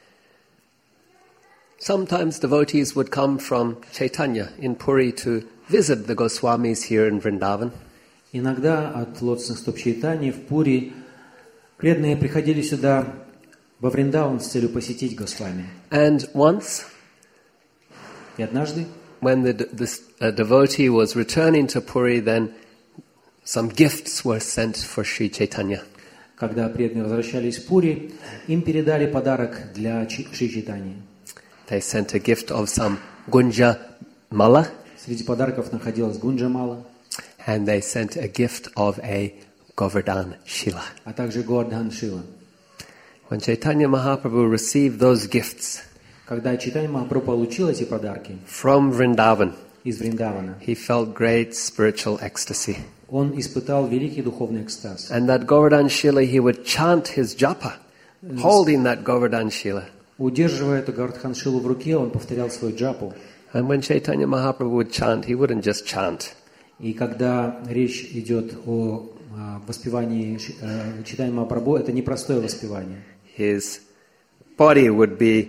Sometimes devotees would come from Chaitanya in Puri to visit the Goswamis here in Vrindavan. Иногда от лотосных стоп Чайтаньи в Пури преданные приходили сюда, во Вриндаван, с целью посетить Госвами. And once, И однажды, when this devotee was returning to Puri, then some gifts were sent for Sri Chaitanya. когда преданные возвращались в Пури, им передали подарок для Шри Чайтаньи. They sent a gift of some Gunja Mala, Среди подарков находилась Гунджамала, and they sent a gift of a Govardhan Shila. а также Govardhan Shila. When Chaitanya Mahaprabhu received those gifts Когда Чайтанья Махапрабху получил эти подарки from Vrindavan, из Вриндавана, he felt great spiritual ecstasy. он испытал великий духовный экстаз. And that Govardhan Shila, he would chant his japa, holding that Govardhan Shila. Удерживая эту Govardhan Shilу в руке, он повторял свой джапу. And when Chaitanya Mahaprabhu would chant, he wouldn't just chant. И когда речь идет о воспевании Чайтаньи Махапрабху, это не простое воспевание. His body would be,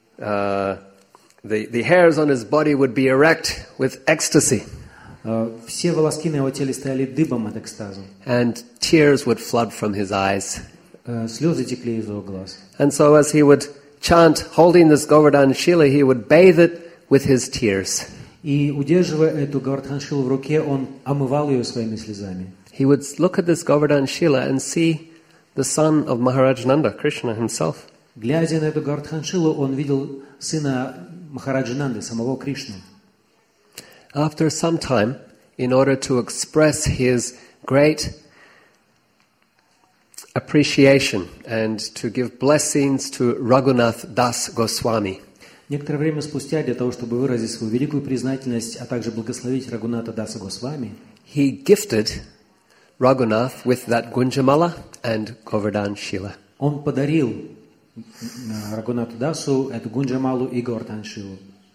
the hairs on his body would be erect with ecstasy. Все волоски на его теле стояли дыбом от экстаза. And tears would flood from his eyes. Слезы текли из его глаз. And so as he would chant, holding this Govardhan Shila, he would bathe it with his tears. И, удерживая эту Govardhan Shilу в руке, он омывал ее своими слезами. He would look at this Govardhan Shila and see the son of Maharaj Nanda, Krishna himself. Глядя на эту Govardhan Shilу, он видел сына Махараджи Нанды, самого Кришну. After some time, in order to express his great appreciation and to give blessings to Raghunath Das Goswami, Некоторое время спустя, для того, чтобы выразить свою великую признательность, а также благословить Рагуната Даса Госвами, he gifted Raghunath with that Gunjamala and Govardhan Shila. он подарил Рагунату Дасу эту Гунджамалу и Govardhan Shilу.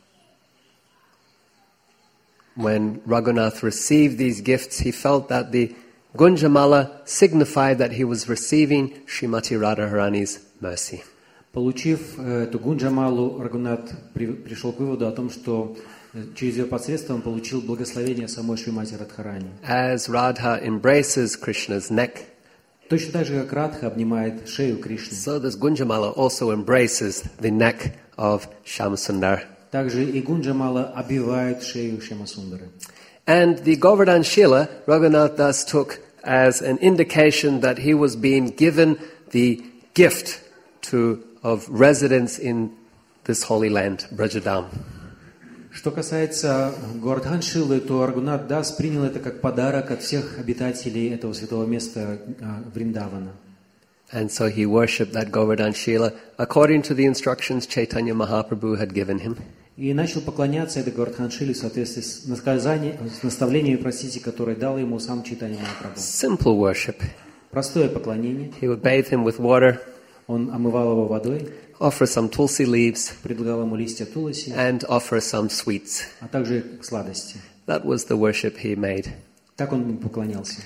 When Raghunath received these gifts, he felt that the Gunjamala signified that he was receiving Srimati Radharani's mercy. Получив эту Гунджамалу, Рагунат пришел к выводу о том, что через ее посредство он получил благословение самой Шримати Радхарани. As Radha embraces Krishna's neck, Точно так же, как Радха обнимает шею Кришны, so this Gunjamala also embraces the neck of Shyamsundar. также и Гунджамала обвивает шею Шьямасундары. And the Govardhan Shila, Raghunath Das took as an indication that he was being given the gift of residence in this holy land, Brajadam. Что касается Govardhan Shilы, то Рагунат Дас принял это как подарок от всех обитателей этого святого места Вриндавана. And so he worshipped that Govardhan Shila according to the instructions Chaitanya Mahaprabhu had given him. И начал поклоняться этой Govardhan Shilе в соответствии с наставлениями, которые дал ему сам Чайтанья Махапрабху. Simple worship. Простое поклонение. He would bathe him with water, Он омывал его водой, offer some tulsi leaves, предлагал ему листья туласи, and offer some sweets. а также сладости. That was the worship he made. Так он ему поклонялся.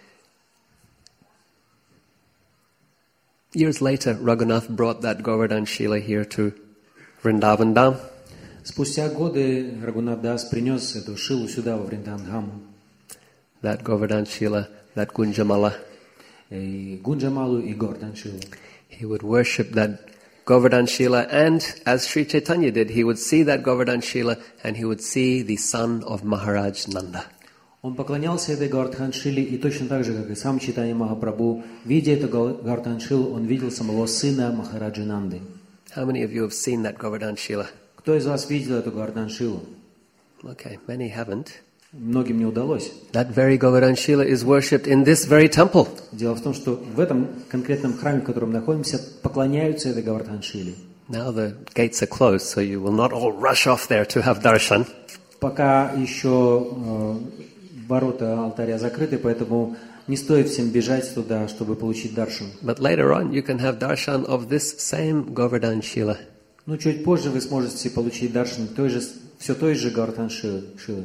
Years later, Raghunath brought that Govardhan Shila here to Vrindavan Dham. Спустя годы Рагунат Дас принес эту шилу сюда, во Вриндаван-дхаму. That Govardhan Shila, that Gunjamala. И Гунджамалу, и Govardhan Shilу. He would worship that Govardhan Shila, and as Sri Chaitanya did, he would see that Govardhan Shila and he would see the son of Maharaj Nanda. Он поклонялся этой Govardhan Shilе, и точно так же, как и сам Чайтанья Махапрабху, видя эту Govardhan Shilу, он видел самого сына Махараджи Нанды. How many of you have seen that Govardhan Shila? Кто из вас видел эту Govardhan Shilу? Okay, many haven't. Многим не удалось. That very Govardhan Shila is worshipped in this very temple. Дело в том, что в этом конкретном храме, в котором мы находимся, поклоняются этой Govardhan Shilе. Now the gates are closed, so you will not all rush off there to have darshan. Пока еще ворота алтаря закрыты, поэтому не стоит всем бежать туда, чтобы получить даршан. But later on, you can have darshan of this same Govardhan Shila. Ну, чуть позже вы сможете получить даршан все той же Говардхан Шивы.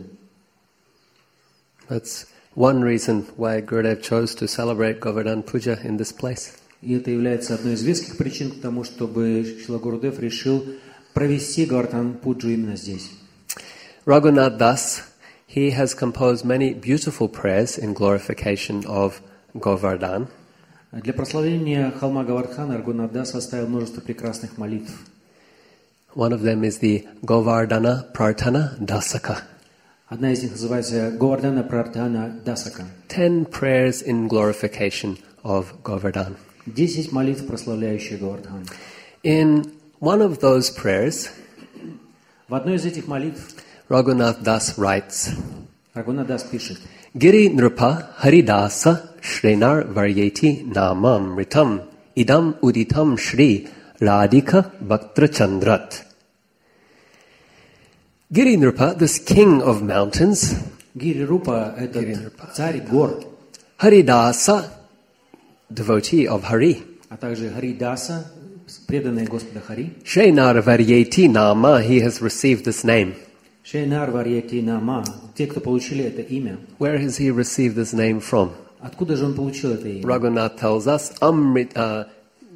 That's one reason why Gurudev chose to celebrate Govardhan Puja in this place. И это является одной из веских причин к тому, чтобы Шрила Гурудев решил провести Говардхан Пуджу именно здесь. Raghunath Das, he has composed many beautiful prayers in glorification of Govardhan. Для прославления холма Говардхана Рагунат Дас составил множество прекрасных молитв. One of them is the Govardhana Prarthana Dasaka. Одна из них называется Говардхана Прартхана Дасака. 10 prayers in glorification of Govardhan. 10 молитв, прославляющих Говардхан. In one of those prayers, В одной из этих молитв Raghunath Das writes, Рагунат Дас пишет: Giri Nrupa Haridasa Shrenar Varyeti Namam Ritam Idam Uditam Shri Radhika Bhaktra Chandrat. Giri Nrupa, this king of mountains, Гири Рупа — это царь гор, Haridasa, devotee of Hari, а также Харидаса, преданный Господа Хари. Shrenar Varyeti Nama, he has received this name. Шейнар Варьяти Нама, те, кто получили это имя. Where has he received this name from? Откуда же он получил это имя? Raghunath tells us, Amritam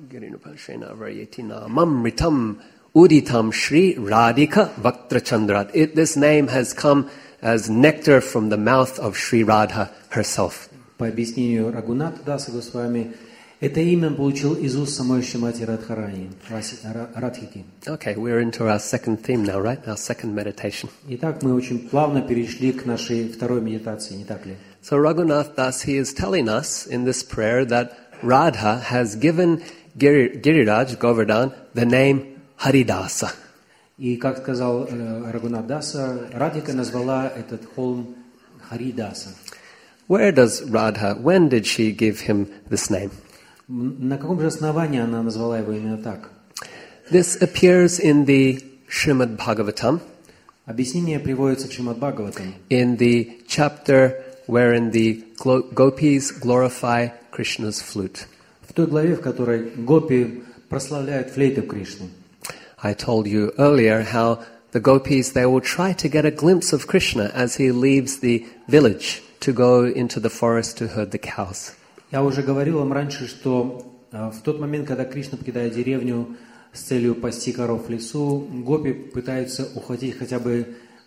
Uditam Shri Radhika Bhaktra Chandrat. This name has come as nectar from the mouth of Shri Radha herself. По объяснению Рагуната Даса Госвами, это имя он получил из уст самой Шримати Радхарани, Радхики. Okay, we're into our second theme now, right? Our second meditation. Итак, мы очень плавно перешли к нашей второй медитации, не так ли? So Raghunath Das, he is telling us in this prayer that Radha has given Giriraj, Govardhan, the name Haridasa. И, как сказал Рагунат Даса, Радхика назвала этот холм Харидаса. When did she give him this name? На каком же основании она назвала его именно так? This appears in the Srimad Bhagavatam, Объяснение приводится в Шримад Бхагаватам, in the chapter wherein the gopis glorify Krishna's flute. в той главе, в которой гопи прославляют флейту Кришны. I told you earlier how the gopis, they will try to get a glimpse of Krishna as he leaves the village to go into the forest to herd the cows. Я уже говорил вам раньше, что в тот момент, когда Кришна покидает деревню с целью пасти коров в лесу, гопи пытаются ухватить хотя бы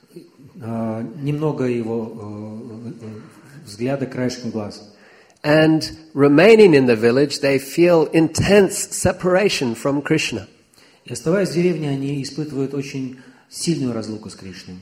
немного его взгляда краешком глаз. And remaining in the village, they feel intense separation from Krishna. И оставаясь в деревне, они испытывают очень сильную разлуку с Кришной.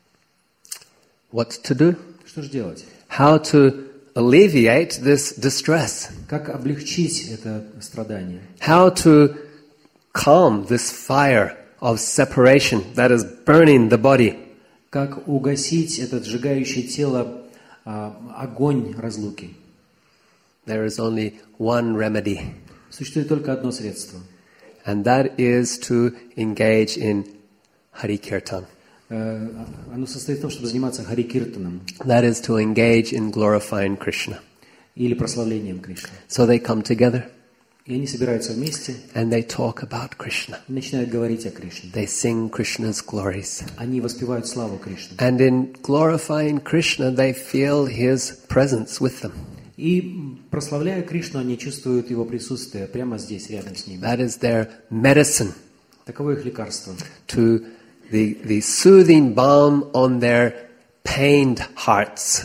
What to do? Что же делать? How to alleviate this distress? Как облегчить это страдание? How to calm this fire of separation that is burning the body? Как угасить этот сжигающий тело огонь разлуки? There is only one remedy, Существует только одно средство. and that is to engage in Hari Kirtan. Оно состоит в том, чтобы заниматься Хари Киртаном That is to engage in glorifying Krishna. или прославлением Кришны. So they come together И они собираются вместе and they talk about Krishna. и начинают говорить о Кришне. They sing Krishna's glories. Они воспевают славу Кришны. And in glorifying Krishna, they feel his presence with them. И прославляя Кришну, они чувствуют его присутствие прямо здесь, рядом с ними. That is their medicine, Таково их лекарство. to the soothing balm on their pained hearts.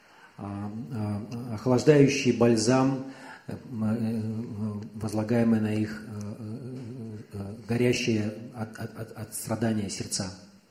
Охлаждающий бальзам, возлагаемый на их горящие от страдания сердца.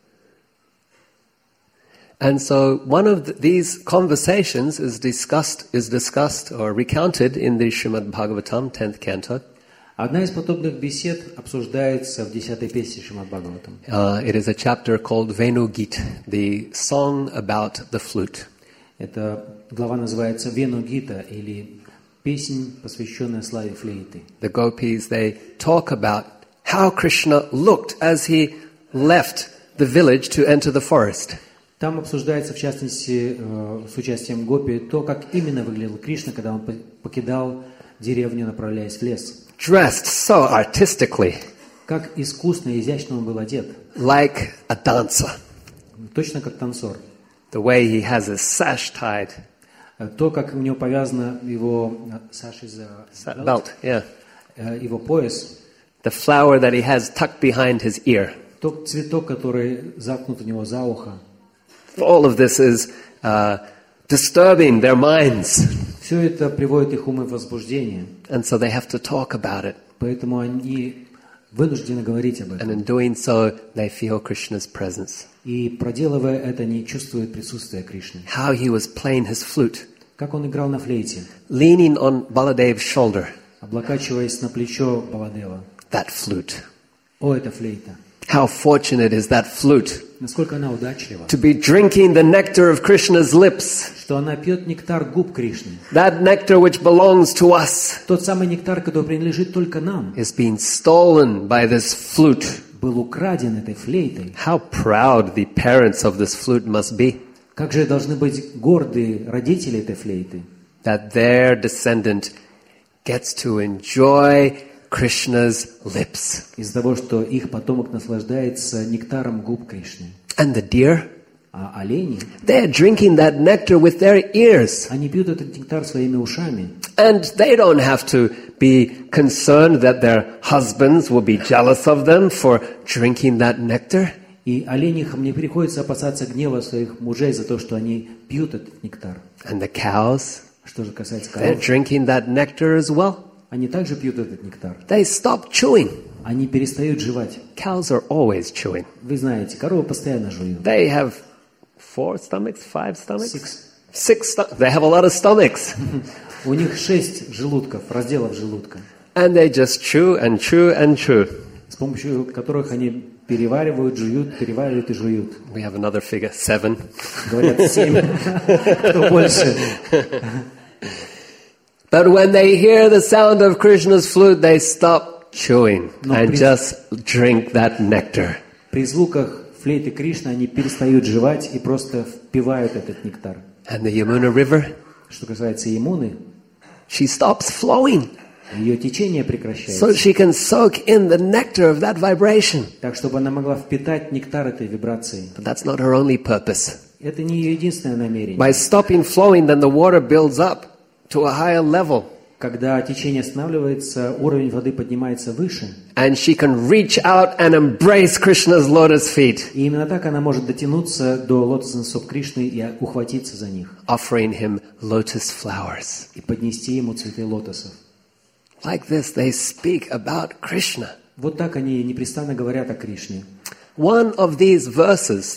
And so one of these conversations is discussed or recounted in the Srimad Bhagavatam, 10th canto. Одна из подобных бесед обсуждается в 10-й песне Шримад Бхагаватам. It is a chapter called Venu Git, the song about the flute. Эта глава называется Вену Гита, или песнь, посвященная славе флейты. The gopis, they talk about how Krishna looked as he left the village to enter the forest. Там обсуждается, в частности, с участием гопи, то, как именно выглядел Кришна, когда он покидал деревню, направляясь в лес. Dressed so artistically. Как искусно и изящно он был одет. like a dancer. Точно как танцор. The way he has his sash tied, То, как у него повязано его Саши за belt, yeah. его пояс, The flower that he has tucked behind his ear. тот цветок, который заткнут у него за ухо. All of this is disturbing their minds. Все это приводит их умы в возбуждение. And so they have to talk about it. Поэтому они вынуждены говорить об And этом. in doing so, they feel Krishna's presence. И проделывая это, они чувствуют присутствие Кришны. How he was playing his flute, Как он играл на флейте, leaning on Baladev's shoulder. облокачиваясь на плечо Баладева. That flute. О, это флейта! How fortunate is that flute Насколько она удачлива, to be drinking the nectar of Krishna's lips. что она пьет нектар губ Кришны. That nectar which belongs to us Тот самый нектар, который принадлежит только нам, is being stolen by this flute. был украден этой флейтой. How proud the parents of this flute must be Как же должны быть горды родители этой флейты, that their descendant gets to enjoy Krishna's lips. из-за того, что их потомок наслаждается нектаром губ Кришны. And the deer, А олени, they're drinking that nectar with their ears. они пьют этот нектар своими ушами. And they don't have to be concerned that their husbands will be jealous of them for drinking that nectar. И оленихам не приходится опасаться гнева своих мужей за то, что они пьют этот нектар. And the cows, Что же касается they're коров, drinking that nectar as well. они также пьют этот нектар. They stop chewing. Они перестают жевать. Cows are always chewing. Вы знаете, коровы постоянно жуют. They have 4 stomachs, 5 stomachs? Six. 6 They have a lot of stomachs. У них 6 желудков, разделов желудка, And they just chew and chew and chew. с помощью которых они переваривают и жуют. We have another figure, 7. Говорят 7. Кто больше? But when they hear the sound of Krishna's flute, they stop chewing No, and please. just drink that nectar. При звуках флейты Кришны они перестают жевать и просто впивают этот нектар. And the Yamuna River, Что касается Ямуны, she stops flowing ее течение so прекращается. she can soak in the nectar of that vibration. Так, чтобы она могла впитать нектар этой вибрации. But that's not her only purpose. Это не ее единственное намерение. By stopping flowing, then the water builds up to a higher level. Когда течение останавливается, уровень воды поднимается выше. And she can reach out and embrace Krishna's lotus feet, И именно так она может дотянуться до лотосных стоп Кришны и ухватиться за них. offering him lotus flowers. И поднести ему цветы лотосов. Like this, they speak about Krishna. Вот так они непрестанно говорят о Кришне. One of these verses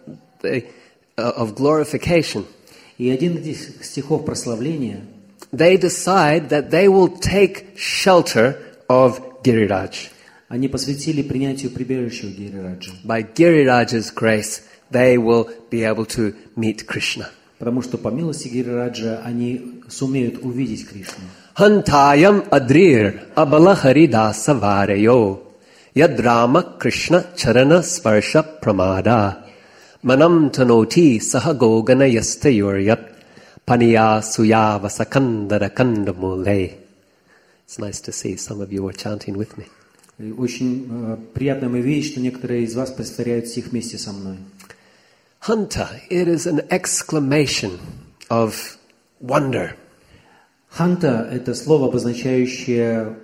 of glorification, И один из этих стихов прославления, they decide that they will take shelter of Giriraj. они посвятили принятию прибежища у Гирираджа. By Giriraj's grace, they will be able to meet Krishna. Потому что по милости Гирираджа они сумеют увидеть Кришну. Hantayam adrir abala haridasa vareyo yadrama Krishna charana sparsha pramada manam tanoti sahagogana yastayuryat paniya suya vasakandara kandamule. It's nice to see some of you were chanting with me. И очень приятно мне видеть, что некоторые из вас повторяют стих вместе со мной. Hanta, it is an exclamation of wonder. Ханта – это слово, обозначающее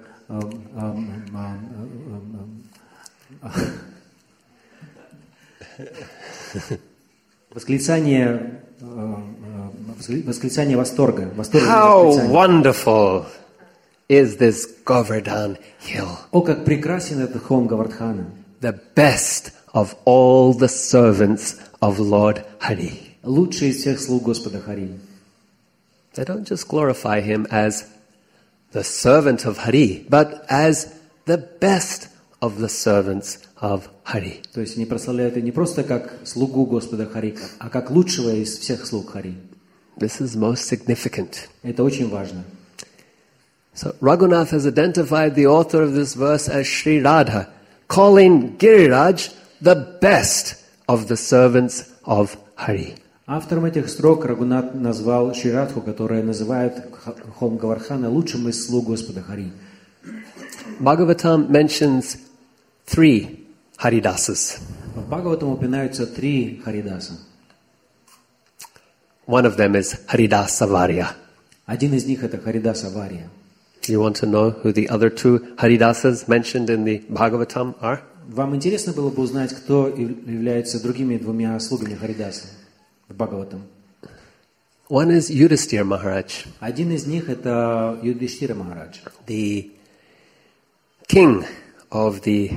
восклицание восторга. How Восторженное восклицание. wonderful is this Govardhan hill, О, как прекрасен этот холм Гавардхана, the best of all the servants of Lord Hari. лучший из всех слуг Господа Хари. They don't just glorify him as the servant of Hari, but as the best of the servants of Hari. То есть они прославляют его не просто как слугу Господа Хари, а как лучшего из всех слуг Хари. This is most significant. Это очень важно. So Raghunath has identified the author of this verse as Sri Radha, calling Giriraj the best of the servants of Hari. Автором этих строк Рагунат назвал Шри Радху, которая называет холм Гавардхана лучшим из слуг Господа Хари. Bhagavatam mentions three Haridasas. В Бхагаватам упоминаются 3 Харидаса. One of them is Haridasa Varya. Один из них это Харидаса Варья. Do you want to know who the other 2 Haridasas mentioned in the Bhagavatam are? Вам интересно было бы узнать, кто является другими 2 слугами Харидаса в Бхагаватам? One is Yudhisthira Maharaj, Один из них это Юдхиштира Махарадж, the king of the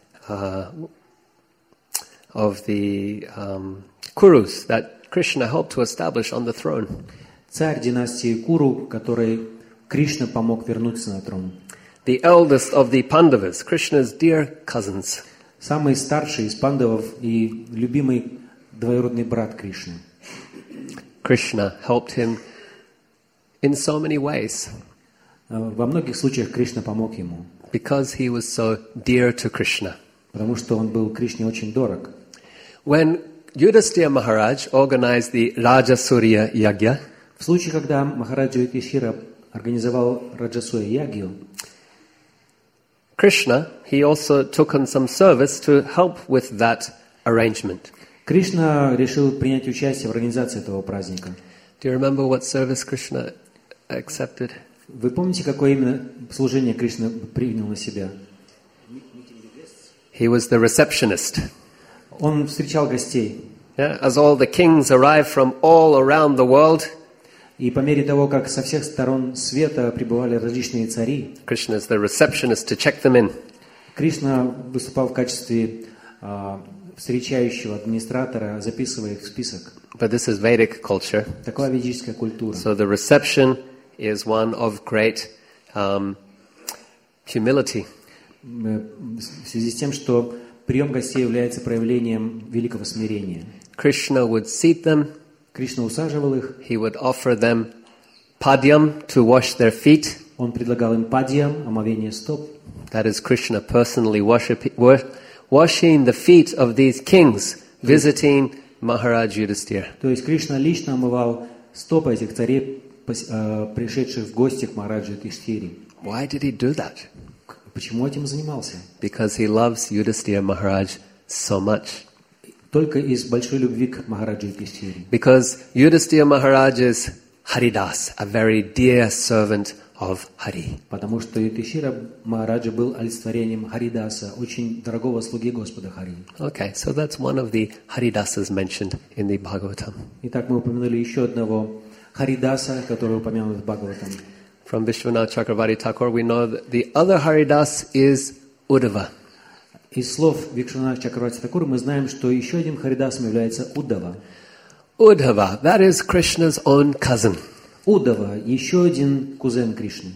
Kurus that Krishna helped to establish on the throne. царь династии Куру, который Кришна помог вернуться на трон. The eldest of the Pandavas, Krishna's dear cousins. Самый старший из пандавов и любимый двоюродный брат Кришны. Krishna helped him in so many ways Во многих случаях Кришна помог ему, because he was so dear to Krishna. потому что он был Кришне очень дорог. When Yudhisthira Maharaj organized the Rajasurya Yagya, В случае, когда Махараджа Юдхиштира организовал Раджасуя Ягью, Krishna, he also took on some service to help with that arrangement. Кришна решил принять участие в организации этого праздника. Do you remember what service Krishna accepted? Вы помните, какое именно служение Кришна принял на себя? He was the receptionist. Он встречал гостей. Yeah, as all the kings arrived from all around the world, И по мере того, как со всех сторон света прибывали различные цари, Krishna is the receptionist to check them in. Кришна выступал в качестве встречающего администратора, записывая их в список. But this is Vedic culture, Такова ведическая культура. so the reception is one of great humility. В связи с тем, что прием гостей является проявлением великого смирения. Krishna would seat them, Кришна усаживал их, he would offer them padyam to wash their feet. он предлагал им падьям, омовение стоп. That is Krishna personally washing the feet of these kings visiting Maharaj Yudhisthira. То есть Кришна лично омывал стопы этих царей, пришедших в гости к Махараджу Юдхиштире. Why did he do that? Почему этим занимался? Because he loves Yudhisthira Maharaj so much. Только из большой любви к Махараджу Юдхиштире. Because Yudhisthira Maharaj is Haridas, a very dear servant of Hari. Потому что Юдхиштира Махараджа был олицетворением Харидаса, очень дорогого слуги Господа Хари. Okay, so that's one of the Haridasas mentioned in the Bhagavatam. Итак, мы упомянули еще одного Харидаса, который упомянут в Бхагаватам. From Vishwanath Chakravarti Thakur, we know that the other Haridas is Uddhava. Из слов Викшванатха Чакраварти Такура мы знаем, что еще один Харидасом является Уддава. Uddhava, that is Krishna's own cousin. Уддава – еще один кузен Кришны.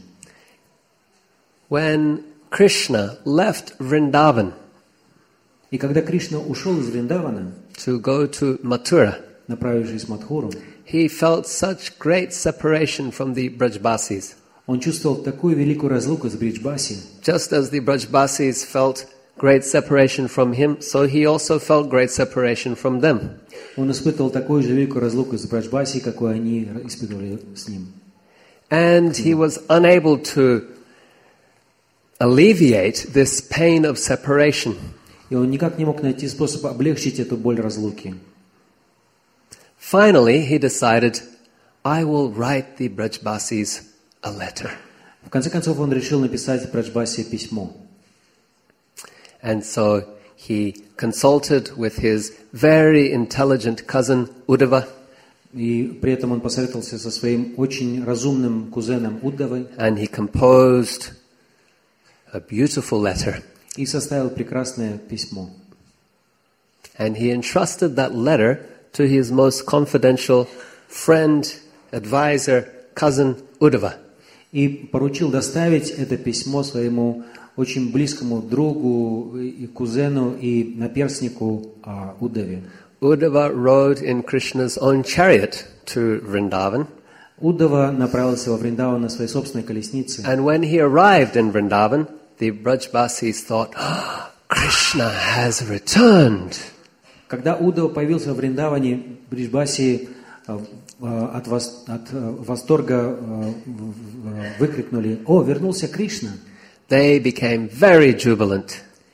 When Krishna left Vrindavan И когда Кришна ушел из Вриндавана, to go to Mathura, направившись в Мадхуру, he felt such great separation from the Brajbasis. он чувствовал такую великую разлуку с Бриджбаси. Just as the Brajbasis felt great separation from him, so he also felt great separation from them. Он испытывал такую же великую разлуку с Бриджбаси, какую они испытывали с ним. And he was unable to alleviate this pain of separation. И он никак не мог найти способ облегчить эту боль разлуки. Finally, he decided, I will write the Brajbasis a letter. В конце концов, он решил написать Бриджбаси письмо. And so he consulted with his very intelligent cousin Uddhava, И при этом он посоветовался со своим очень разумным кузеном Уддавой and he composed a beautiful letter. и составил прекрасное письмо. And he entrusted that letter to his most confidential friend, advisor, cousin Uddhava. И поручил доставить это письмо своему очень близкому другу и кузену и наперснику Уддаве. Uddhava rode in Krishna's own chariot to Vrindavan. Уддава направился во Вриндаван на своей собственной колеснице. And when he arrived in Vrindavan, the Brajbasis thought, oh, Krishna has returned. Когда Уддава появился во Вриндаване, Бриджбаси от восторга выкрикнули: «О, вернулся Кришна!» They became very jubilant.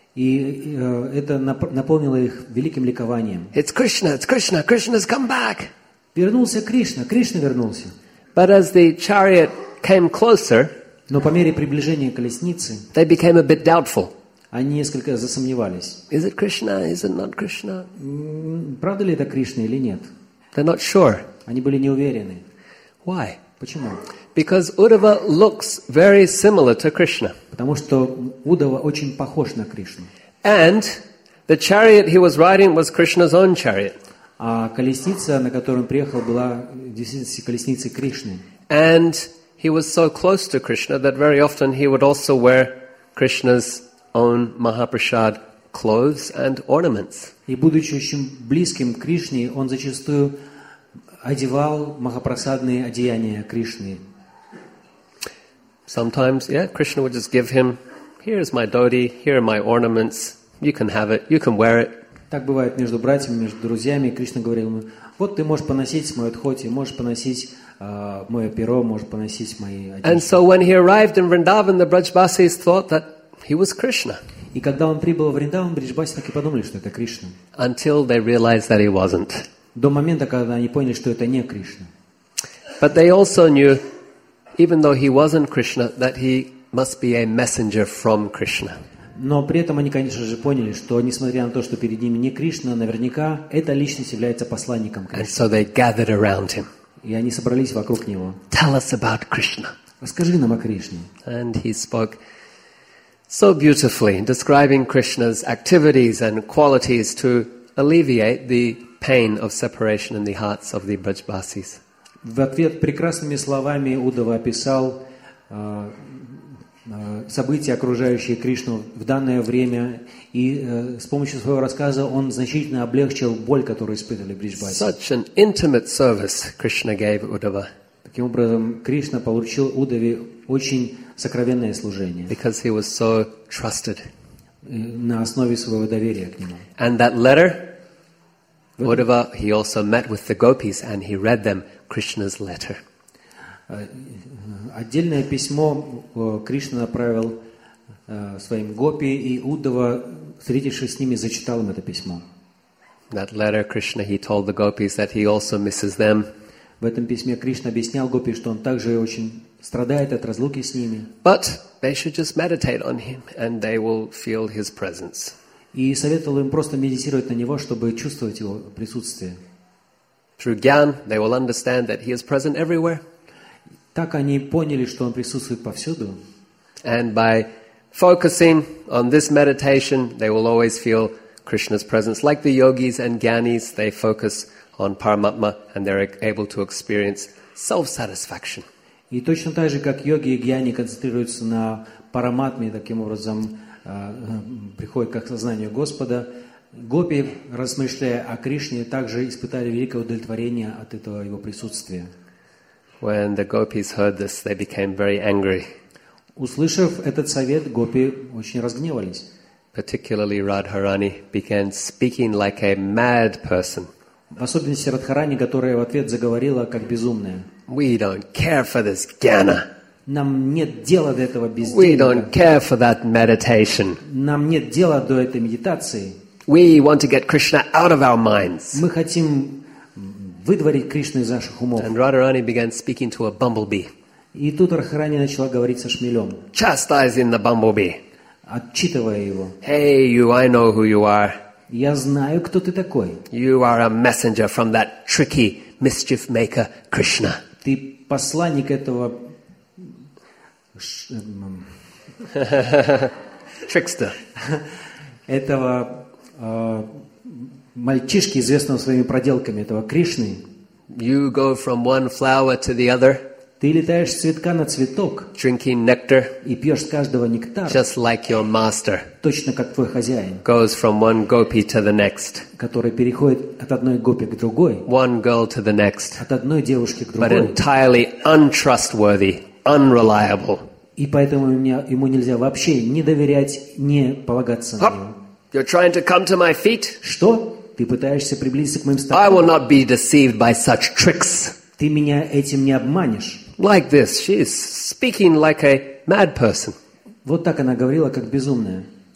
И это наполнило их великим ликованием. It's Krishna, Krishna's come back. Вернулся Кришна, Кришна вернулся. But as the chariot came closer, Но по мере приближения колесницы they became a bit doubtful. они несколько засомневались. Is it Krishna? Is it not Krishna? Правда ли это Кришна или нет? They're not sure. Они были не уверены. Why? Почему? Because Uddhava looks very similar to Krishna. Потому что Удава очень похож на Кришну. And the chariot he was riding was Krishna's own chariot. А колесница, на которой он приехал, была действительно колесницей Кришны. And he was so close to Krishna that very often he would also wear Krishna's own Mahaprasad clothes and ornaments. И будучи очень близким к Кришне, он зачастую одевал махапрасадные одеяния Кришны. Sometimes, Krishna would just give him, here's my dhoti, here are my ornaments, you can have it, you can wear it. Так бывает между братьями, между друзьями. Кришна говорил ему: вот ты можешь поносить мое дхоти, можешь поносить мое перо, можешь поносить мои одежды. And so when he arrived in Vrindavan, the Brajbasis thought that he was Krishna. И когда он прибыл в Вриндаван, бриджбаси так и подумали, что это Кришна. Until they realized that he wasn't. До момента, когда они поняли, что это не Кришна. But they also knew, even though he wasn't Krishna, that he must be a messenger from Krishna. Но при этом они, конечно же, поняли, что, несмотря на то, что перед ними не Кришна, наверняка эта личность является посланником And Кришны. so they gathered around him. И они собрались вокруг него. Tell us about Krishna. Расскажи нам о Кришне. And he spoke so beautifully, describing Krishna's activities and qualities to alleviate the pain of separation in the hearts of the Brajbasis. В ответ прекрасными словами Удава описал события, окружающие Кришну в данное время, и с помощью своего рассказа он значительно облегчил боль, которую испытывали бриджбаси. Such an intimate service Krishna gave Uddhava. Таким образом, Кришна получил Удаве очень сокровенное служение Because he was so trusted. на основе своего доверия к нему. And that letter, Uddhava, he also met with the gopis and he read them Krishna's letter. Отдельное письмо Кришна направил своим гопи, и Уддава, встретившись с ними, зачитал им это письмо. That letter, Krishna, he told the gopis that he also misses them. В этом письме Кришна объяснял гопи, что он также очень страдает от разлуки с ними. But they should just meditate on him and they will feel his presence. И советовал им просто медитировать на него, чтобы чувствовать его присутствие. Through Gyan, they will understand that he is present everywhere. Так они поняли, что он присутствует повсюду. And by focusing on this meditation, they will always feel Krishna's presence. Like the yogis and Gyanis, they focus on Paramatma and they're able to experience self-satisfaction. И точно так же, как йоги и гьяни концентрируются на параматме, таким образом приходят к осознанию Господа, гопи, размышляя о Кришне, также испытали великое удовлетворение от этого его присутствия. When the gopis heard this, they became very angry. Услышав этот совет, гопи очень разгневались. Particularly Radharani began speaking like a mad person. В особенности Радхарани, которая в ответ заговорила как безумная. We don't care for this jnana. Нам нет дела до этого We бездельника. don't care for that meditation. Нам нет дела до этой медитации. We want to get Krishna out of our minds. Мы хотим выдворить Кришну из наших умов. And Radharani began speaking to a bumblebee, И тут Радхарани начала говорить со шмелем, chastising the bumblebee. отчитывая его. Hey, you, I know who you are. Я знаю, кто ты такой. You are a messenger from that tricky mischief maker, Krishna. Ты посланник этого Trickster. этого мальчишки, известного своими проделками, этого Кришны. You go from one flower to the other, Ты летаешь с цветка на цветок drinking nectar, и пьешь с каждого нектар, just like your master точно как твой хозяин, goes from one gopi to the next, который переходит от одной гопи к другой, one girl to the next, от одной девушки к but другой. entirely untrustworthy, unreliable. И поэтому ему нельзя вообще не доверять, не полагаться на него. Hup, you're trying to come to my feet? Что? Ты пытаешься приблизиться к моим I стопам? will not be deceived by such tricks. Ты меня этим не обманешь. Like this, she is speaking like a mad person. Вот так она говорила, как безумная.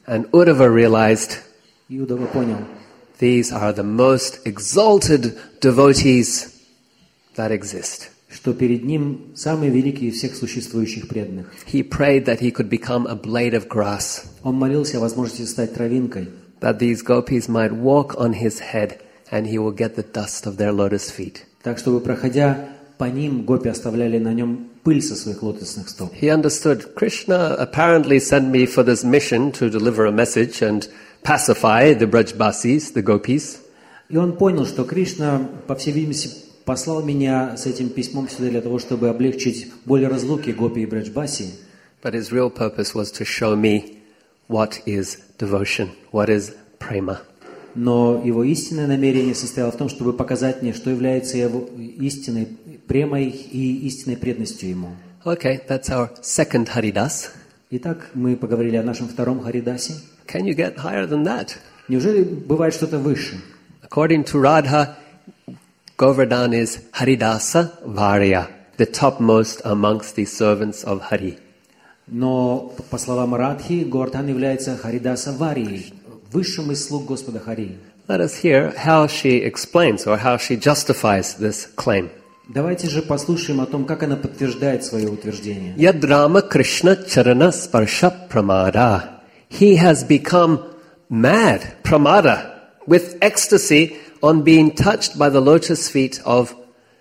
And Uddhava realized И Удава понял, these are the most exalted devotees that exist. что перед ним самый великий из всех существующих преданных. He prayed that he could become a blade of grass, Он молился о возможности стать травинкой, that these gopis might walk on his head and he will get the dust of their lotus feet. так, чтобы, проходя по ним, гопи оставляли на нем пыль со своих лотосных стоп. He understood Krishna apparently sent me for this mission to deliver a message and pacify the Brajbasis, the gopis. И он понял, что Кришна, по всей видимости, послал меня с этим письмом сюда для того, чтобы облегчить боль разлуки гопи и Браджбаси. But his real purpose was to show me what is devotion, what is prema. Но его истинное намерение состояло в том, чтобы показать мне, что является его истинной премой и истинной преданностью ему. Okay, that's our second Haridas. Итак, мы поговорили о нашем втором Харидасе. Can you get higher than that? Неужели бывает что-то выше? According to Radha, Govardhan is Haridasa Varya, the topmost amongst the servants of Hari. Но, по словам Радхи, Говардхан является Харидаса Варией, высшим из слуг Господа Хари. Let us hear how she explains or how she justifies this claim. Давайте же послушаем о том, как она подтверждает свое утверждение. Yad Rama Krishna Charana Sparsha Pramada. He has become mad, pramada, with ecstasy on being touched by the lotus feet of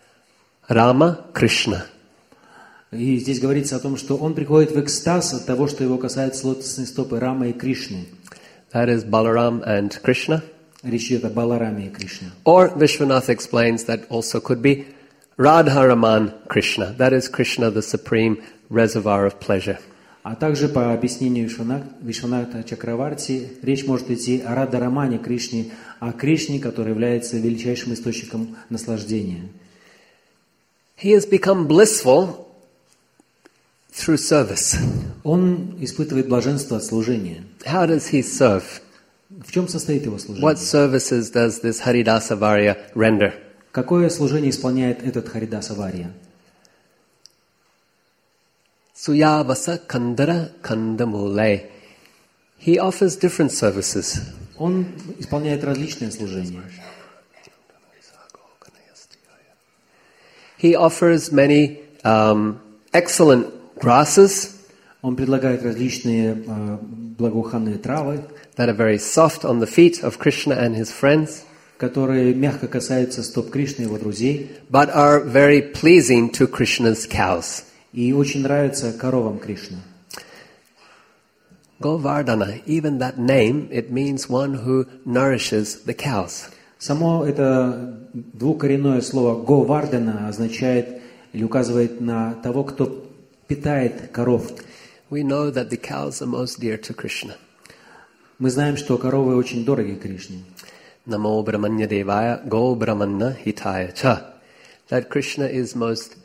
Rama Krishna. И здесь говорится о том, что он приходит в экстаз от того, что его касается лотосной стопы Рама и Кришны. That is Balaram and Krishna. Речь идет о Балараме и Кришне. Or Vishwanath explains that also could be Radharaman Krishna. That is Krishna, the supreme reservoir of pleasure. А также по объяснению Вишваната Чакраварти речь может идти о Радхарамане Кришне, о Кришне, который является величайшим источником наслаждения. He has become blissful through service. Он испытывает блаженство от служения. How does he serve? В чем состоит его What служение? services does this Haridasa Varya render? Какое служение исполняет этот Харидаса Варья? Suyavasa Kandara Kandamule. He offers different services. Он исполняет различные служения. He offers many excellent grasses Он предлагает различные благоуханные травы, that are very soft on the feet of Krishna and his friends, которые мягко касаются стоп Кришны и его друзей, but are very pleasing to Krishna's cows. и очень нравятся коровам Кришны. Govardhana, even that name, it means one who nourishes the cows. Само это двукоренное слово «говардана» означает или указывает на того, кто питает коров. We know that the cows are most dear to Krishna. Мы знаем, что коровы очень дороги Кришне. Namo Brahmanya Devaya Go Brahmanna Hitaya Cha. That Krishna is most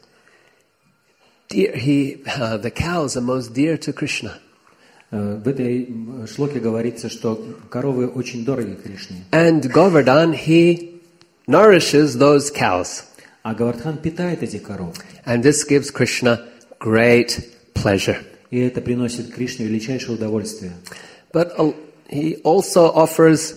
dear. The cows are most dear to Krishna. В этой шлоке говорится, что коровы очень дороги Кришне. And Govardhan, he nourishes those cows. А Говардхан питает этих коров. And this gives Krishna great pleasure. И это приносит Кришне величайшее удовольствие. But he also offers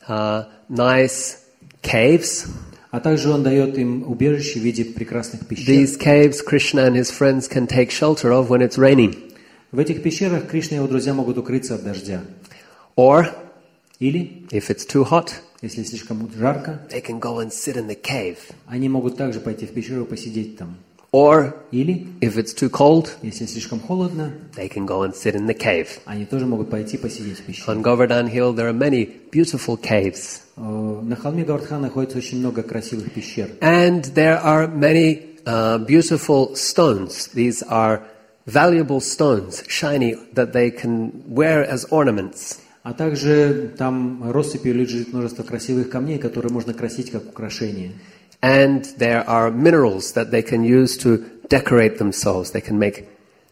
nice caves. А также он дает им убежище в виде прекрасных пещер. These caves Krishna and his friends can take shelter of when it's raining. В этих пещерах Кришна и его друзья могут укрыться от дождя. Or, Или, if it's too hot, если слишком жарко, they can go and sit in the cave. они могут также пойти в пещеру и посидеть там. Or, Или, if it's too cold, если слишком холодно, they can go and sit in the cave. они тоже могут пойти посидеть в пещере. On Govardhan Hill, there are many beautiful caves. На холме Говардхан находится очень много красивых пещер. And there are many beautiful stones. These are valuable stones, shiny, that they can wear as ornaments. А также там россыпью лежит множество красивых камней, которые можно красить как украшение. And there are minerals that they can use to decorate themselves. They can make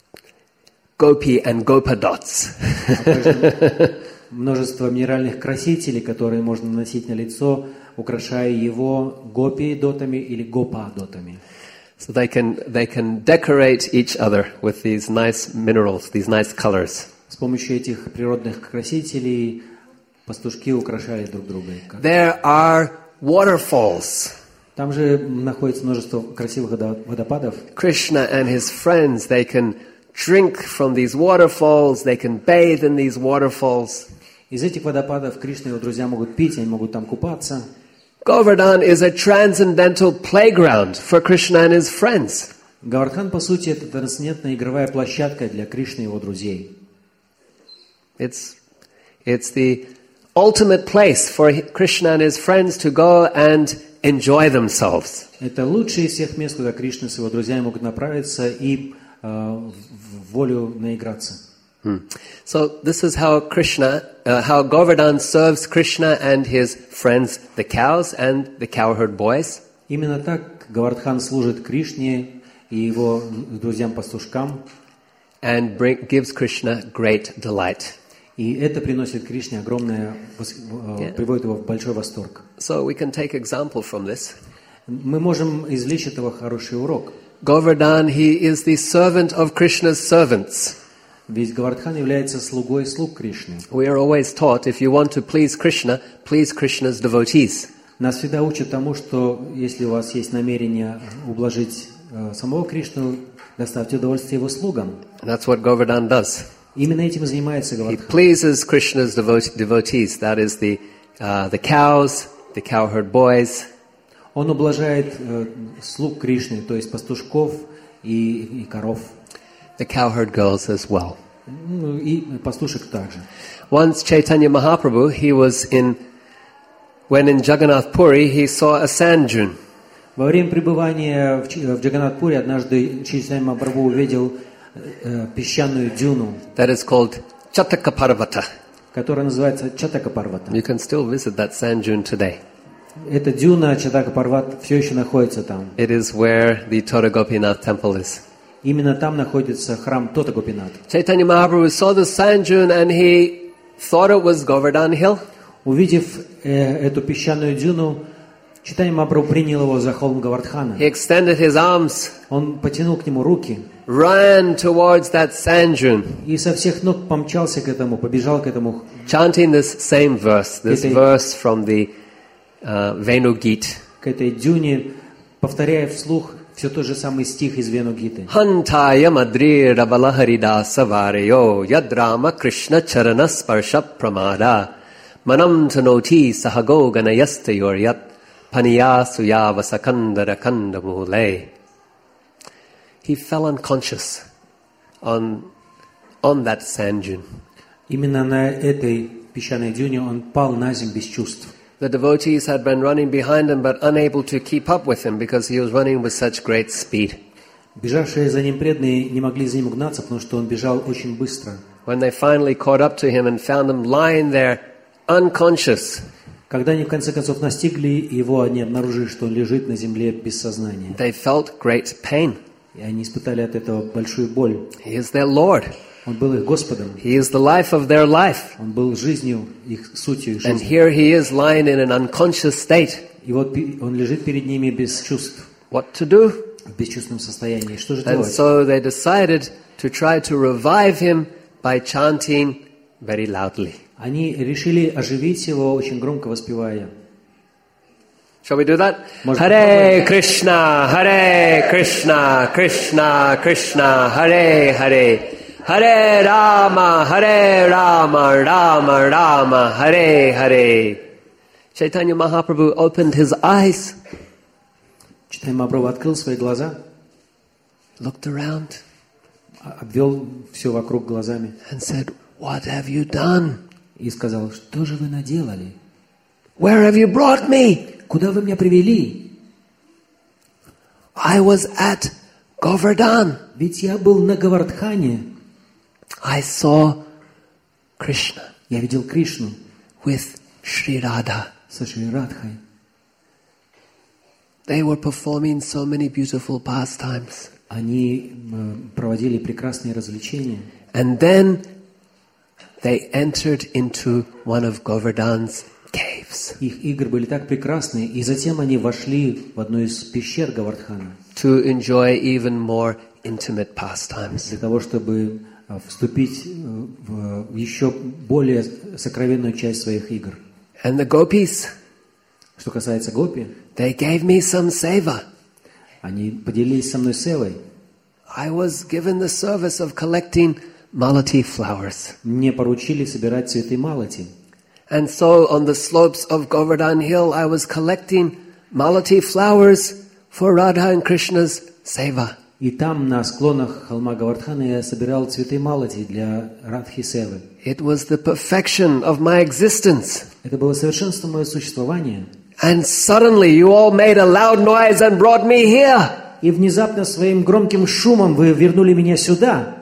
gopi and gopa dots. А также множество минеральных красителей, которые можно наносить на лицо, украшая его гопи-дотами или гопа-дотами. So they can decorate each other with these nice minerals, these nice colors. С С помощью этих природных красителей пастушки украшали друг друга. There are waterfalls. Там же находится множество красивых водопадов. Krishna and his friends, they can drink from these waterfalls, they can bathe in these waterfalls. Из этих водопадов Кришна и его друзья могут пить, они могут там купаться. Govardhan is a transcendental playground for Krishna and his friends. Говардхан, по сути, это трансцендентная игровая площадка для Кришны и его друзей. It's the ultimate place for Krishna and his friends to go and enjoy themselves. Это лучшее из всех мест, куда Кришна с его друзьями могут направиться и в волю наиграться. So this is how how Govardhan serves Krishna and his friends, the cows and the cowherd boys. Именно так Говардхан служит Кришне и его друзьям-пастушкам. And gives Krishna great delight. И это приносит Кришне огромное, приводит его в большой восторг. So we can take example from this. Мы можем извлечь этого хороший урок. Govardhan, he is the servant of Krishna's servants. Ведь Говардхан является слугой слуг Кришны. We are always taught, if you want to please Krishna's devotees. Нас всегда учат тому, что если у вас есть намерение ублажить самого Кришну, доставьте удовольствие его слугам. And that's what Govardhan does. Именно этим занимается He Говардхан. pleases Krishna's devotees. That is the cows, the cowherd boys. Он ублажает слуг Кришны, то есть пастушков и коров. The cowherd girls as well. Ну, и пастушек также. Once Chaitanya Mahaprabhu, when in Jagannath Puri, he saw a sand dune. Во время пребывания в Джаганнатпуре однажды Чайтанья Махапрабху увидел песчаную дюну, That is called Chataka Parvata. которая называется Чатака-Парвата. You can still visit that sand dune today. Эта дюна Чатака-Парват все еще находится там. It is where the Tora Gopinath temple is. Именно там находится храм Тота Гопинат. Chaitanya Mahaprabhu saw the sand dune and he thought it was Govardhan Hill. Увидев эту песчаную дюну, Чайтанья Махапрабху принял его за холм Говардхана. He extended his arms, Он потянул к нему руки ran towards that sand dune, и со всех ног помчался к этому, побежал к этому, chanting this same verse, this verse from the Venu Gita. к этой дюне, повторяя вслух все тот же самый стих из Вену-гиты. Hantaya madri rabalaharidas savaryo yadrama Krishna charana sparsha pramada manam tanoti sahago ganayastayor yat paniya suyava sakandara kandamule. He fell unconscious on that sand dune. Именно на этой песчаной дюне он пал на землю без чувств. The devotees had been running behind him but unable to keep up with him because he was running with such great speed. Бежавшие за ним преданные не могли за ним угнаться, потому что он бежал очень быстро. When they finally caught up to him and found him lying there unconscious, Когда они в конце концов настигли его, они обнаружили, что он лежит на земле без сознания. they felt great pain. И они испытали от этого большую боль. He is their Lord. Он был их Господом. He is the life of their life. Он был жизнью, их сутью их And жизни. here he is lying in an unconscious state. И вот он лежит перед ними без чувств, What to do? в бесчувственном состоянии. Что же And делать? so they decided to try to revive him by chanting very loudly. Они решили оживить его, очень громко воспевая. Shall we do that? Может, Hare Krishna, Hare Krishna, Krishna Krishna, Hare Hare. Hare Rama, Rama Rama, Hare Hare. Chaitanya Mahaprabhu opened his eyes, Чайтанья Махапрабху открыл свои глаза, looked around, обвел все вокруг глазами and said, "What have you done? и сказал: что же вы наделали? Where have you brought me? Куда вы меня привели? I was at Govardhan. Ведь я был на Говардхане. I saw Krishna Я видел Кришну with Sri Radha. со Шри Радхой. They were performing so many beautiful pastimes. Они проводили прекрасные развлечения. And then they entered into one of Govardhan's caves Их игры были так прекрасны, и затем они вошли в одну из пещер Говардхана to enjoy even more intimate pastimes. для того, чтобы вступить в еще более сокровенную часть своих игр. And the gopis, Что касается гопи, they gave me some seva. они поделились со мной севой. I was given the service of collecting malati flowers. Мне поручили собирать цветы малати. And so on the slopes of Govardhan Hill, I was collecting malati flowers for Radha and Krishna's seva. И там, на склонах холма Говардхана, я собирал цветы малати для Радхи Севы. It was the perfection of my existence. Это было совершенство моего существования. And suddenly you all made a loud noise and brought me here. И внезапно своим громким шумом вы вернули меня сюда.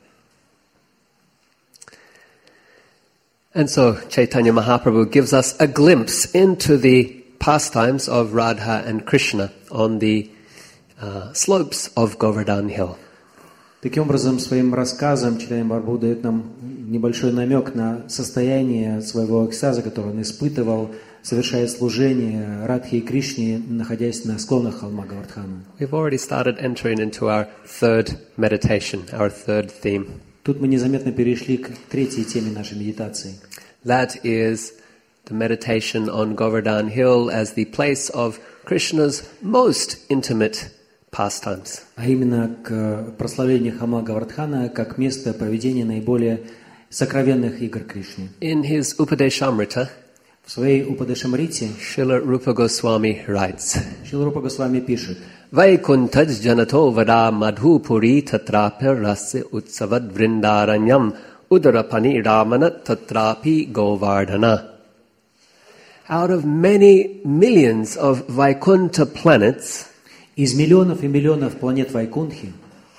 And so Chaitanya Mahaprabhu gives us a glimpse into the pastimes of Radha and Krishna on the slopes of Govardhan Hill. Таким образом, своим рассказом Чайтанья Махапрабху дает нам небольшой намек на состояние своего экстаза, который он испытывал, совершая служение Радхе и Кришне, находясь на склонах холма Говардхана. We've already started entering into our third meditation, our third theme. Тут мы незаметно перешли к третьей теме нашей медитации. That is the meditation on Govardhan Hill as the place of Krishna's most intimate pastimes. А именно к прославлению холма Говардхана как место проведения наиболее сокровенных игр Кришны. In his Upadeshamrita, В своей Упадешамрите Srila Rupa Goswami writes, Шрила Рупа Госвами пишет: Vaikuntaj janato vada madhupuri tatrapi rasa utsavad vrindaranyam udarapani ramana tatrapi govardhana. Out of many millions of Vaikunta planets, из миллионов и миллионов планет Вайкунтхи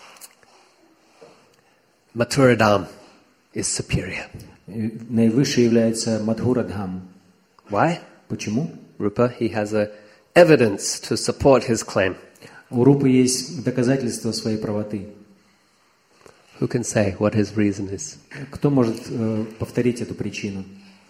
Mathuradham is superior. наивысшей является Мадхурадхам. Why? Почему? Rupa, he has a evidence to support his claim. У Рупы есть доказательства своей правоты. Who can say what his reason is? Кто может повторить эту причину?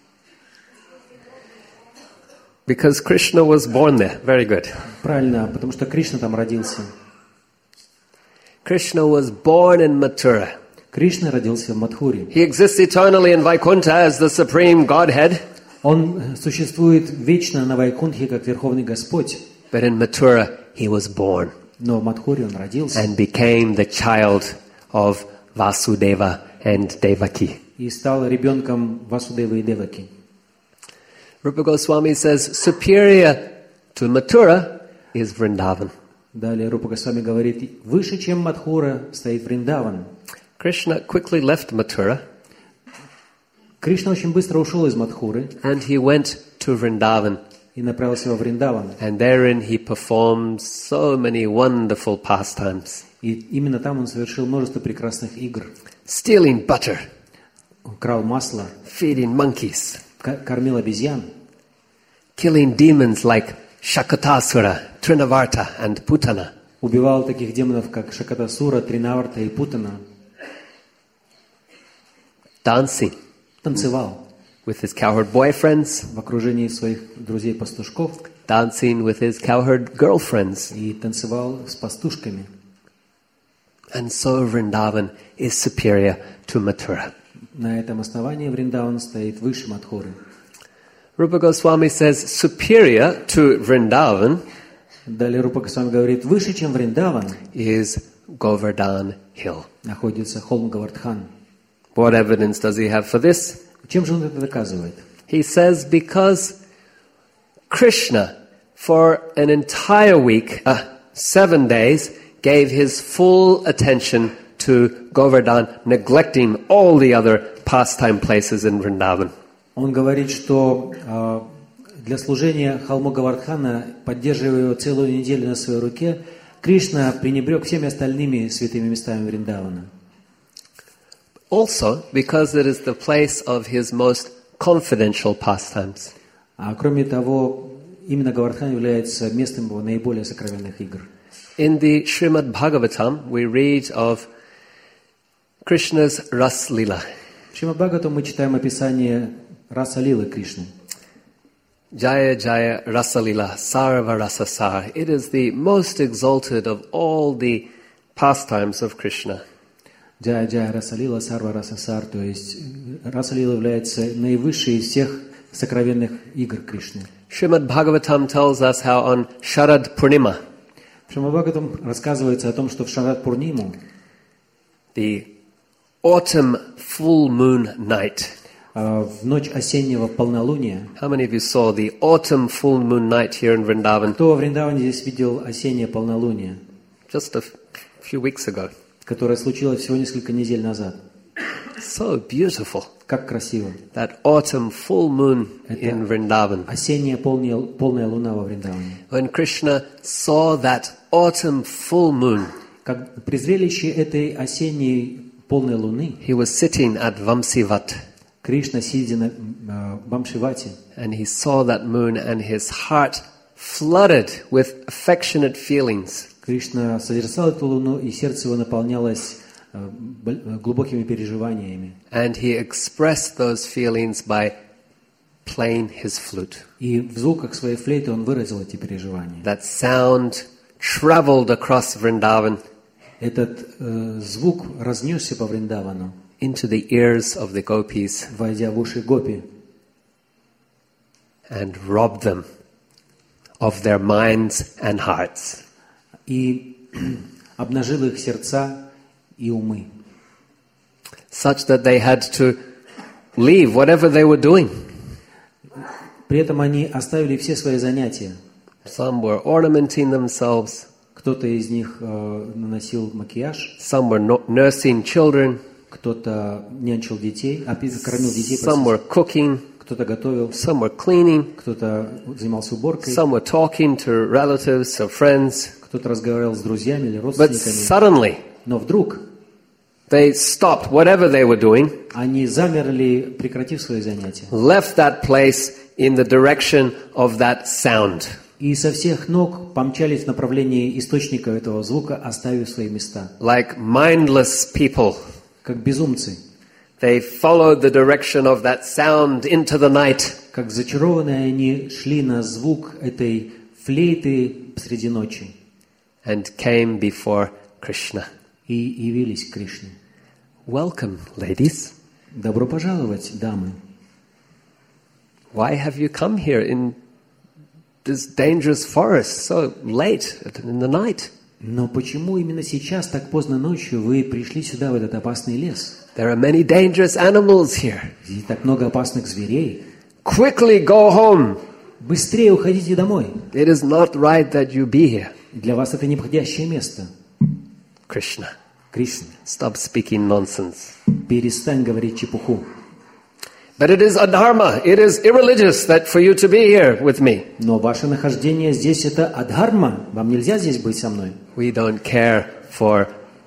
Because Krishna was born there. Very good. Правильно, потому что Кришна там родился. Krishna was born in Mathura. Кришна родился в Мадхуре. He exists eternally in Vaikuntha as the supreme Godhead. Он существует вечно на Вайкунтхе как Верховный Господь. But in Mathura, he was born Но в Мадхуре он родился and became the child of Vasudeva and Devaki. и стал ребенком Васудевы и Деваки. Rupa Goswami says, superior to Mathura is Vrindavan. Далее Рупа Госвами говорит, выше, чем Мадхура, стоит Вриндаван. Krishna quickly left Mathura Кришна очень быстро ушел из Мадхуры and he went to Vrindavan. и направился во Вриндаван. And therein he performed so many wonderful pastimes. И именно там он совершил множество прекрасных игр. Stealing butter, Он крал масло, feeding monkeys, кормил обезьян, killing demons like Shakatasura, Trinavarta and Putana. убивал таких демонов, как Шакатасура, Тринаварта и Путана, Dancing танцевал with his cowherd boyfriends, в окружении своих друзей-пастушков dancing with his cowherd girlfriends. и танцевал с пастушками. And so Vrindavan is superior to Mathura. На этом основании Вриндаван стоит выше Мадхуры. Rupa Goswami says superior to Vrindavan Далее Рупа Госвами говорит, выше, чем Вриндаван, is Govardhan Hill. находится холм Говардхан. What evidence does he have for this? Чем же он это доказывает? He says because Krishna for an entire week, 7 days, gave his full attention to Govardhan, neglecting all the other pastime places in Vrindavan. Он говорит, что для служения холму Говардхана, поддерживая его целую неделю на своей руке, Кришна пренебрег всеми остальными святыми местами Вриндавана. Also, because it is the place of his most confidential pastimes. А кроме того, именно Говардхан является местом его наиболее сокровенных игр. In the Srimad Bhagavatam, we read of Krishna's Ras Lila. В Шримад Бхагаватам мы читаем описание Раса Лилы Кришны. Jaya Jaya Rasalila Sarva Rasasar. It is the most exalted of all the pastimes of Krishna. Джая Джая Расалила Сарва Расасар, то есть Расалила является наивысшей из всех сокровенных игр Кришны. Srimad Bhagavatam tells us how on Sharad Purnima, В Шримад-Бхагаватам рассказывается о том, что в Шарад Пурниму, the autumn full moon night. в ночь осеннего полнолуния, How many of you saw the autumn full moon night here in Vrindavan кто во Вриндаване здесь видел осеннее полнолуние, just a few weeks ago? которое случилось всего несколько недель назад? So beautiful. Как красиво. That autumn full moon in Vrindavan. Осенняя полная луна во Вриндаване. When Krishna saw that autumn full moon, Как при зрелище этой осенней полной луны, he was sitting at Vamsivat Кришна, сидя на Бамшивате, and he saw that moon and his heart flooded with affectionate feelings. Кришна созерцал эту луну, и сердце его наполнялось глубокими переживаниями. And he expressed those feelings by playing his flute. И в звуках своей флейты он выразил эти переживания. That sound traveled across Vrindavan Этот звук разнесся по Вриндавану, into the ears of the gopis войдя в уши гопи, and robbed them of their minds and hearts. и обнажил их сердца и умы, Such that they had to leave whatever they were doing. При этом они оставили все свои занятия. Some were ornamenting themselves, Кто-то из них наносил макияж, some were nursing children, кто-то нянчил детей, кормил детей, some were cooking, кто-то готовил, some were cleaning, кто-то занимался уборкой, some were talking to relatives or friends. кто-то разговаривал с друзьями или But родственниками. suddenly, Но вдруг they stopped whatever they were doing, они замерли, прекратив свои занятия. left that place in the direction of that sound. И со всех ног помчались в направлении источника этого звука, оставив свои места. Like mindless people, Как безумцы, they followed the direction of that sound into the night. как зачарованные они шли на звук этой флейты среди ночи And came before Krishna. и явились к Кришне. Welcome, ladies. Добро пожаловать, дамы. Why have you come here in this dangerous forest so late in the night? Но почему именно сейчас, так поздно ночью, вы пришли сюда, в этот опасный лес? There are many dangerous animals here. Здесь так много опасных зверей. Quickly go home. Быстрее уходите домой. It is not right that you be here. Для вас это неподходящее место. Krishna, Кришна, stop speaking nonsense. перестань говорить чепуху. But it is adharma, it is irreligious that for you to be here with me. Но ваше нахождение здесь это адхарма. Вам нельзя здесь быть со мной. We don't care for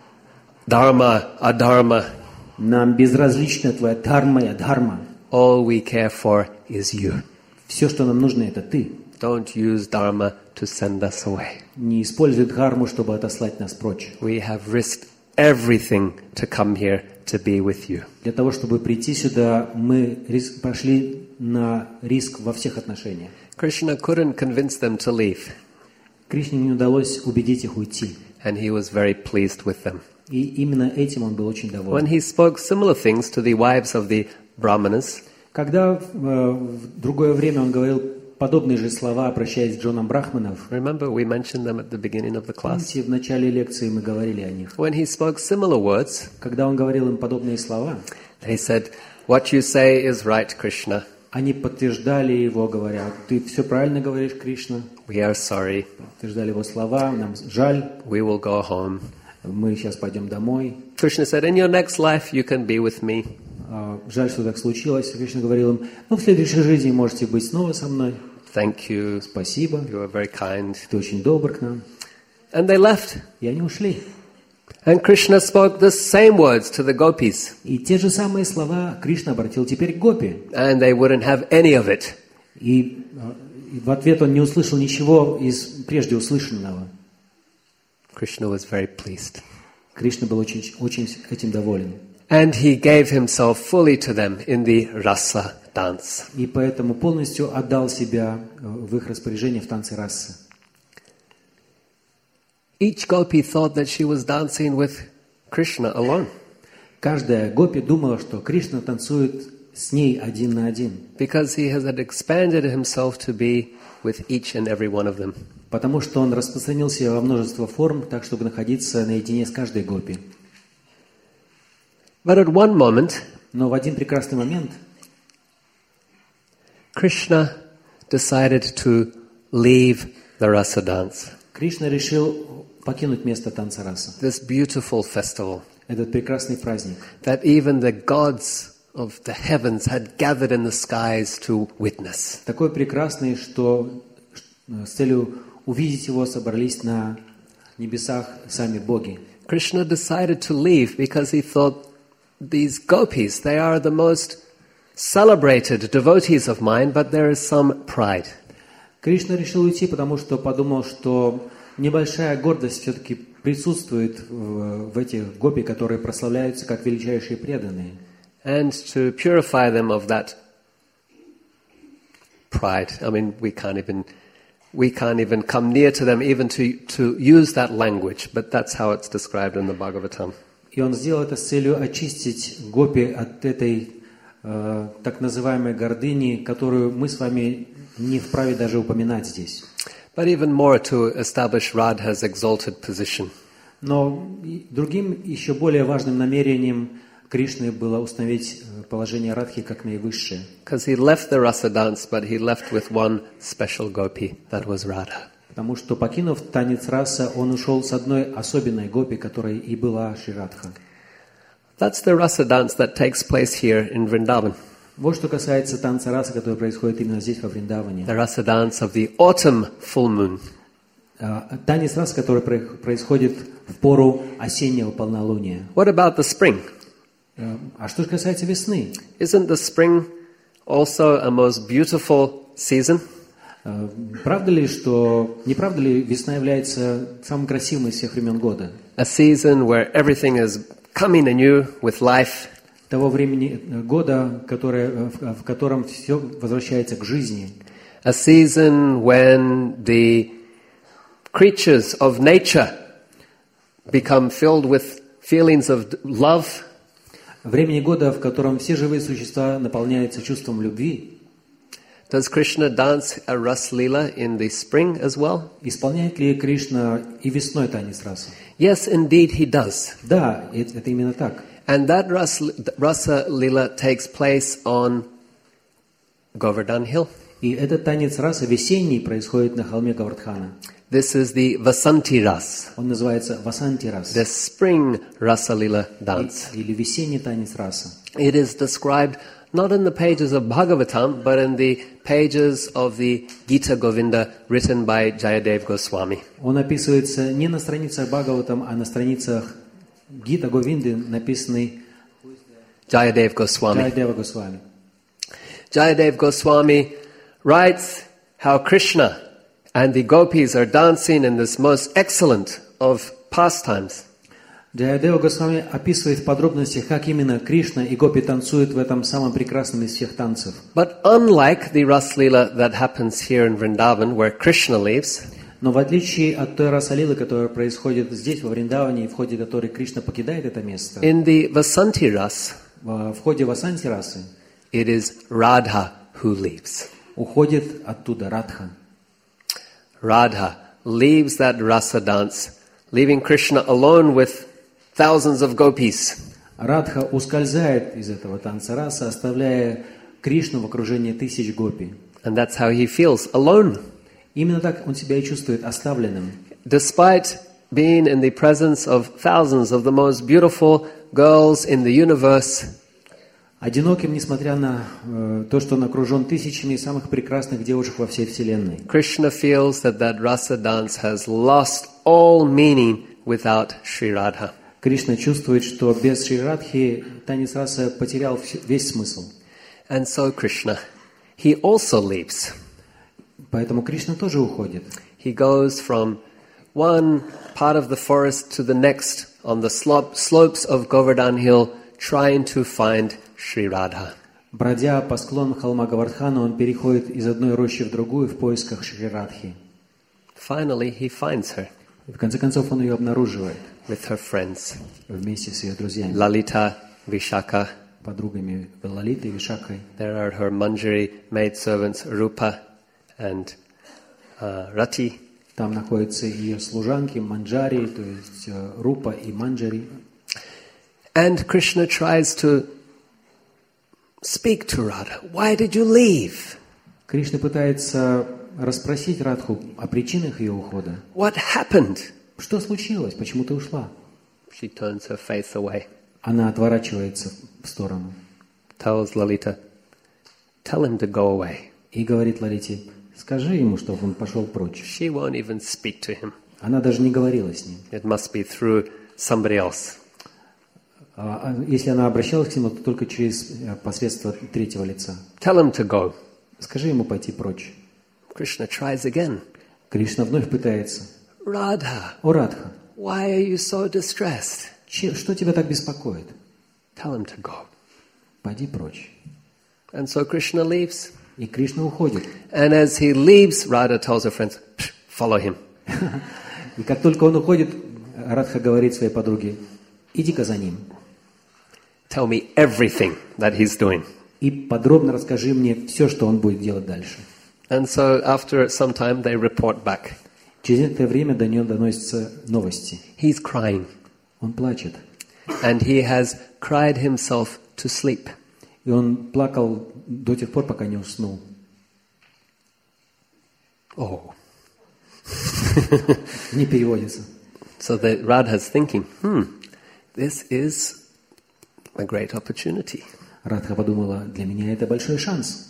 dharma, adharma. Нам безразлична твоя дхарма и адхарма. All we care for is you. Все, что нам нужно, это ты. Don't use dharma to send us away. Не используй дхарму, чтобы отослать нас прочь. We have risked everything to come here to be with you. Для того, чтобы прийти сюда, мы пошли на риск во всех отношениях. Krishna couldn't convince them to leave, Кришне не удалось убедить их уйти. and he was very pleased with them. И именно этим он был очень When доволен. he spoke similar things to the wives of the Brahmanas, Когда в другое время он говорил подобные же слова, обращаясь к женам брахманов, remember we mentioned them at the beginning of the class. помните, в начале лекции мы говорили о них. When he spoke similar words, Когда он говорил им подобные слова, they said, "What you say is right, Krishna. они подтверждали его, говоря: «Ты все правильно говоришь, Кришна». We are sorry. Подтверждали его слова: «Нам жаль, We will go home." мы сейчас пойдем домой». Krishna said, "In your next life, you can be with me." Жаль, что так случилось. Кришна говорил им: «Ну, в следующей жизни можете быть снова со мной. Thank you. Спасибо, You are very kind. ты очень добр к нам». And they left. И они ушли. And Krishna spoke the same words to the gopis, И те же самые слова Кришна обратил теперь к гопи. and they wouldn't have any of it. И в ответ он не услышал ничего из прежде услышанного. Krishna was very pleased. Кришна был очень этим доволен. And he gave himself fully to them in the rasa dance. И поэтому полностью отдал себя в их распоряжение в танце расы. Each gopi thought that she was dancing with Krishna alone. Каждая гопи думала, что Кришна танцует с ней один на один, because he has expanded himself to be with each and every one of them. потому что он распространил себя во множество форм, так чтобы находиться наедине с каждой гопи. But at one moment, Но в один прекрасный момент Krishna decided to leave the rasa dance, Кришна решил покинуть место танца раса, this beautiful festival этот прекрасный праздник, that even the gods of the heavens had gathered in the skies to witness. такой прекрасный, что с целью увидеть его собрались на небесах сами боги. Krishna decided to leave because he thought these gopis, they are the most celebrated devotees of mine, but there is some pride. Кришна решил уйти, потому что подумал, что небольшая гордость все-таки присутствует в этих гопи, которые прославляются как величайшие преданные. And to purify them of that pride. I mean, we can't even come near to them even to use that language, but that's how it's described in the Bhagavatam. И он сделал это с целью очистить гопи от этой так называемой гордыни, которую мы с вами не вправе даже упоминать здесь. But even more to establish Radha's exalted position. Но другим, еще более важным намерением Кришны было установить положение Радхи как наивысшее. Because he left the rasa dance, but he left with one special gopi, that was Radha. Потому что, покинув танец раса, он ушел с одной особенной гопи, которой и была Шри Радха. That's the rasa dance that takes place here in Vrindavan. Вот что касается танца раса, который происходит именно здесь, во Вриндаване. The rasa dance of the autumn full moon. Танец раса, который происходит в пору осеннего полнолуния. What about the spring? А что же касается весны? Isn't the spring also a most beautiful season? Правда ли, не правда ли, весна является самым красивым из всех времен года? A season where everything is coming anew with life. Того времени года, в котором все возвращается к жизни. A season when the creatures of nature become filled with feelings of love. Времени года, в котором все живые существа наполняются чувством любви. Does Krishna dance a Ras Leela in the spring as well? Исполняет ли Кришна и весной танец раса? Yes, indeed he does. Да, это именно так. And that Rasa Leela takes place on Govardhan Hill. И этот танец раса весенний происходит на холме Говардхана. This is the Vasanti Ras, Он называется Васанти рас. the spring Rasa Leela dance. Или весенний танец раса. It is described not in the pages of Bhagavatam, but in the pages of the Gita Govinda written by Jayadev Goswami. Он описывается не на страницах Бхагаватам, а на страницах Гита Говинды, написанный Jayadev Goswami. Джайадева Госвами. Jayadev Goswami writes how Krishna and the gopis are dancing in this most excellent of pastimes. Джайадева Госвами описывает в подробностях, как именно Кришна и гопи танцуют в этом самом прекрасном из всех танцев. But unlike the Ras Leela that happens here in Vrindavan, where Krishna leaves, Но в отличие от той расалилы, которая происходит здесь, во Вриндаване, и в ходе которой Кришна покидает это место, in the Vasanti Ras, в ходе Васанти расы it is Radha who leaves. уходит оттуда Радха. Radha leaves that rasa dance, leaving Krishna alone with thousands of gopis. Радха ускользает из этого танца раса, оставляя Кришну в окружении тысяч гопи. And that's how he feels, alone. Именно так он себя и чувствует, оставленным. Despite being in the presence of thousands of the most beautiful girls in the universe, Одиноким, несмотря на то, что он окружен тысячами самых прекрасных девушек во всей Вселенной. Krishna feels that rasa dance has lost all meaning without Sri Radha. Кришна чувствует, что без Шри Радхи танец раса потерял весь смысл. And so Krishna, he also leaves. Поэтому Кришна тоже уходит. He goes from one part of the forest to the next on the slopes of Govardhan Hill, trying to find Sri Radha. Бродя по склонам холма Говардхана, он переходит из одной рощи в другую в поисках Шри Радхи. Finally, he finds her И в конце концов он ее обнаруживает with her friends, вместе с ее друзьями. Lalita Vishaka. подругами Лалитой и Вишакой. There are her Manjari maidservants, Rupa and Rati. Там находятся ее служанки Манджари, то есть Рупа и Манджари. And Krishna tries to speak to Radha. Why did you leave? Кришна пытается расспросить Радху о причинах ее ухода. What happened? Что случилось? Почему ты ушла? She turns her face away. Она отворачивается в сторону Tells Lalita, tell him to go away. и говорит Лалите, скажи ему, чтобы он пошел прочь. She won't even speak to him. Она даже не говорила с ним. It must be through somebody else. Если она обращалась к нему, то только через посредство третьего лица. Tell him to go. Скажи ему пойти прочь. Krishna tries again. Кришна вновь пытается. Radha, О, Радха, why are you so distressed? что тебя так беспокоит? Tell him to go. Пойди прочь. And so Krishna leaves. И Кришна уходит. And as he leaves, Radha tells her friends, follow him. И как только он уходит, Радха говорит своей подруге, иди-ка за ним. Tell me everything that he's doing. И подробно расскажи мне все, что он будет делать дальше. And so after some time, they report back. Через некоторое время до нее доносятся новости. He's crying. Он плачет. And he has cried himself to sleep. И он плакал до тех пор, пока не уснул. Oh. Не переводится. So that Radha's thinking, this is a great opportunity. Радха подумала, для меня это большой шанс.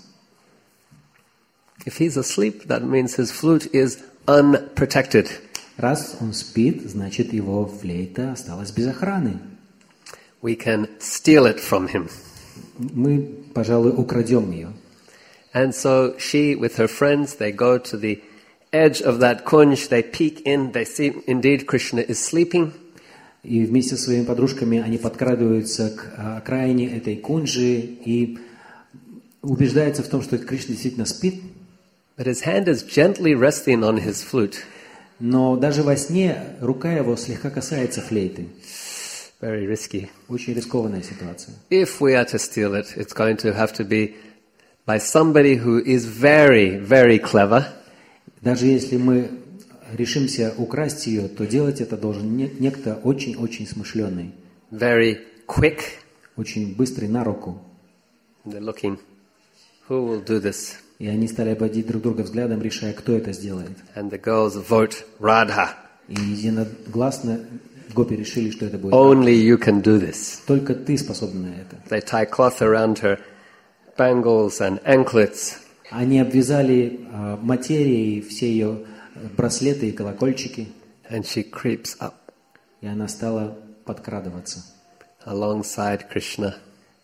If he's asleep, that means his flute is unprotected. Раз он спит, значит его флейта осталась без охраны. We can steal it from him. Мы, пожалуй, украдем ее. And so she, with her friends, they go to the edge of that kunj, they peek in, they see indeed Krishna is sleeping. И вместе со своими подружками они подкрадываются к окраине этой кунджи и убеждаются в том, что Кришна действительно спит. But his hand is gently resting on his flute. Но даже во сне рука его слегка касается флейты. Very risky. Очень рискованная ситуация. If we are to steal it, it's going to have to be by somebody who is very, very clever. Даже если мы решимся украсть ее, то делать это должен некто очень-очень смышленый. Very quick. Очень быстрый на руку. They're looking, who will do this? И они стали обводить друг друга взглядом, решая, кто это сделает. And the girls vote Radha. И единогласно гопи решили, что это будет. Only you can do this. Только ты способна на это. They tie cloth around her bangles and anklets. Они обвязали материей все ее браслеты и колокольчики. And she creeps up И она стала подкрадываться alongside Krishna,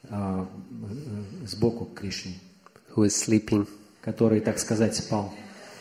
сбоку к Кришне, who is sleeping. который, так сказать, спал.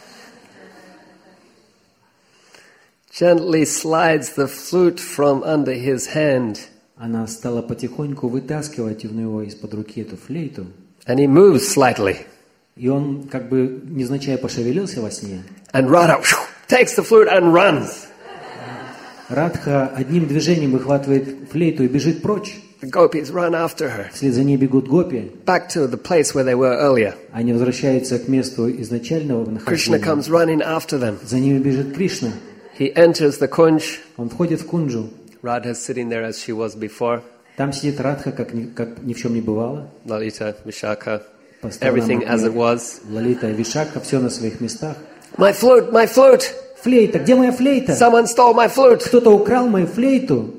Gently slides the flute from under his hand. Она стала потихоньку вытаскивать у него из-под руки эту флейту. And he moves slightly. И он как бы невзначай пошевелился во сне. And Radha takes the flute and runs. Радха одним движением выхватывает флейту и бежит прочь. The gopis run after her, Вслед за ней бегут гопи. back to the place where they were earlier. Они возвращаются к месту изначального Krishna нахождения. comes running after them. За ними бежит Кришна. He enters the kunj. Он входит в кунджу. Radha is sitting there as she was before. Там сидит Радха, как ни в чем не бывало. Lalita, Vishaka, По сторонам everything от as нее it was. Лалита, Вишака, все на своих местах. My flute, my flute! Флейта, где моя флейта? Someone stole my flute! Кто-то украл мою флейту.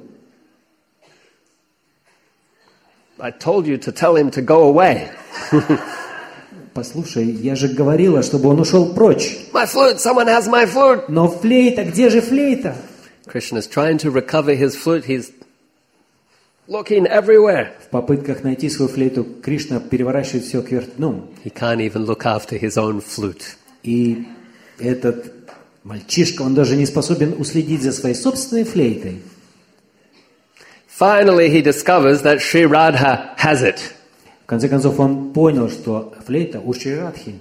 I told you to tell him to go away. Послушай, я же говорила, чтобы он ушел прочь. My flute, someone has my flute! Но флейта, где же флейта? Krishna is trying to recover his flute. He's looking everywhere. В попытках найти свою флейту Кришна переворачивает все кверх дном. He can't even look after his own flute. И этот мальчишка, он даже не способен уследить за своей собственной флейтой. Finally, he discovers that Sri Radha has it. В конце концов, он понял, что флейта у Шри Радхи.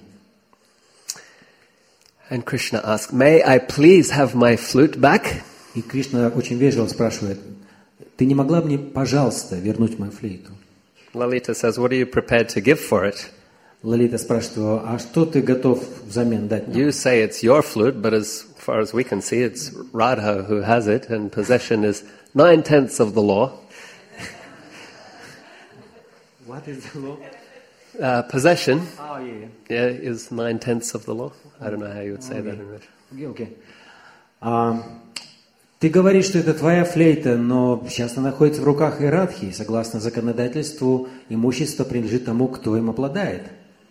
And Krishna asks, may I please have my flute back? И Кришна очень вежливо спрашивает, ты не могла мне, пожалуйста, вернуть мою флейту? Lalita says, what are you prepared to give for it? Лолита спрашивает его, а что ты готов взамен дать нам? You say it's your flute, but as far as we can see, it's Radha who has it, and possession is 9/10 of the law. What is the law? Possession, Oh, yeah. is 9/10 of the law. I don't know how you would say that in English. Okay. Ты говоришь, что это твоя флейта, но сейчас она находится в руках иерархии. Согласно законодательству, имущество принадлежит тому, кто им обладает.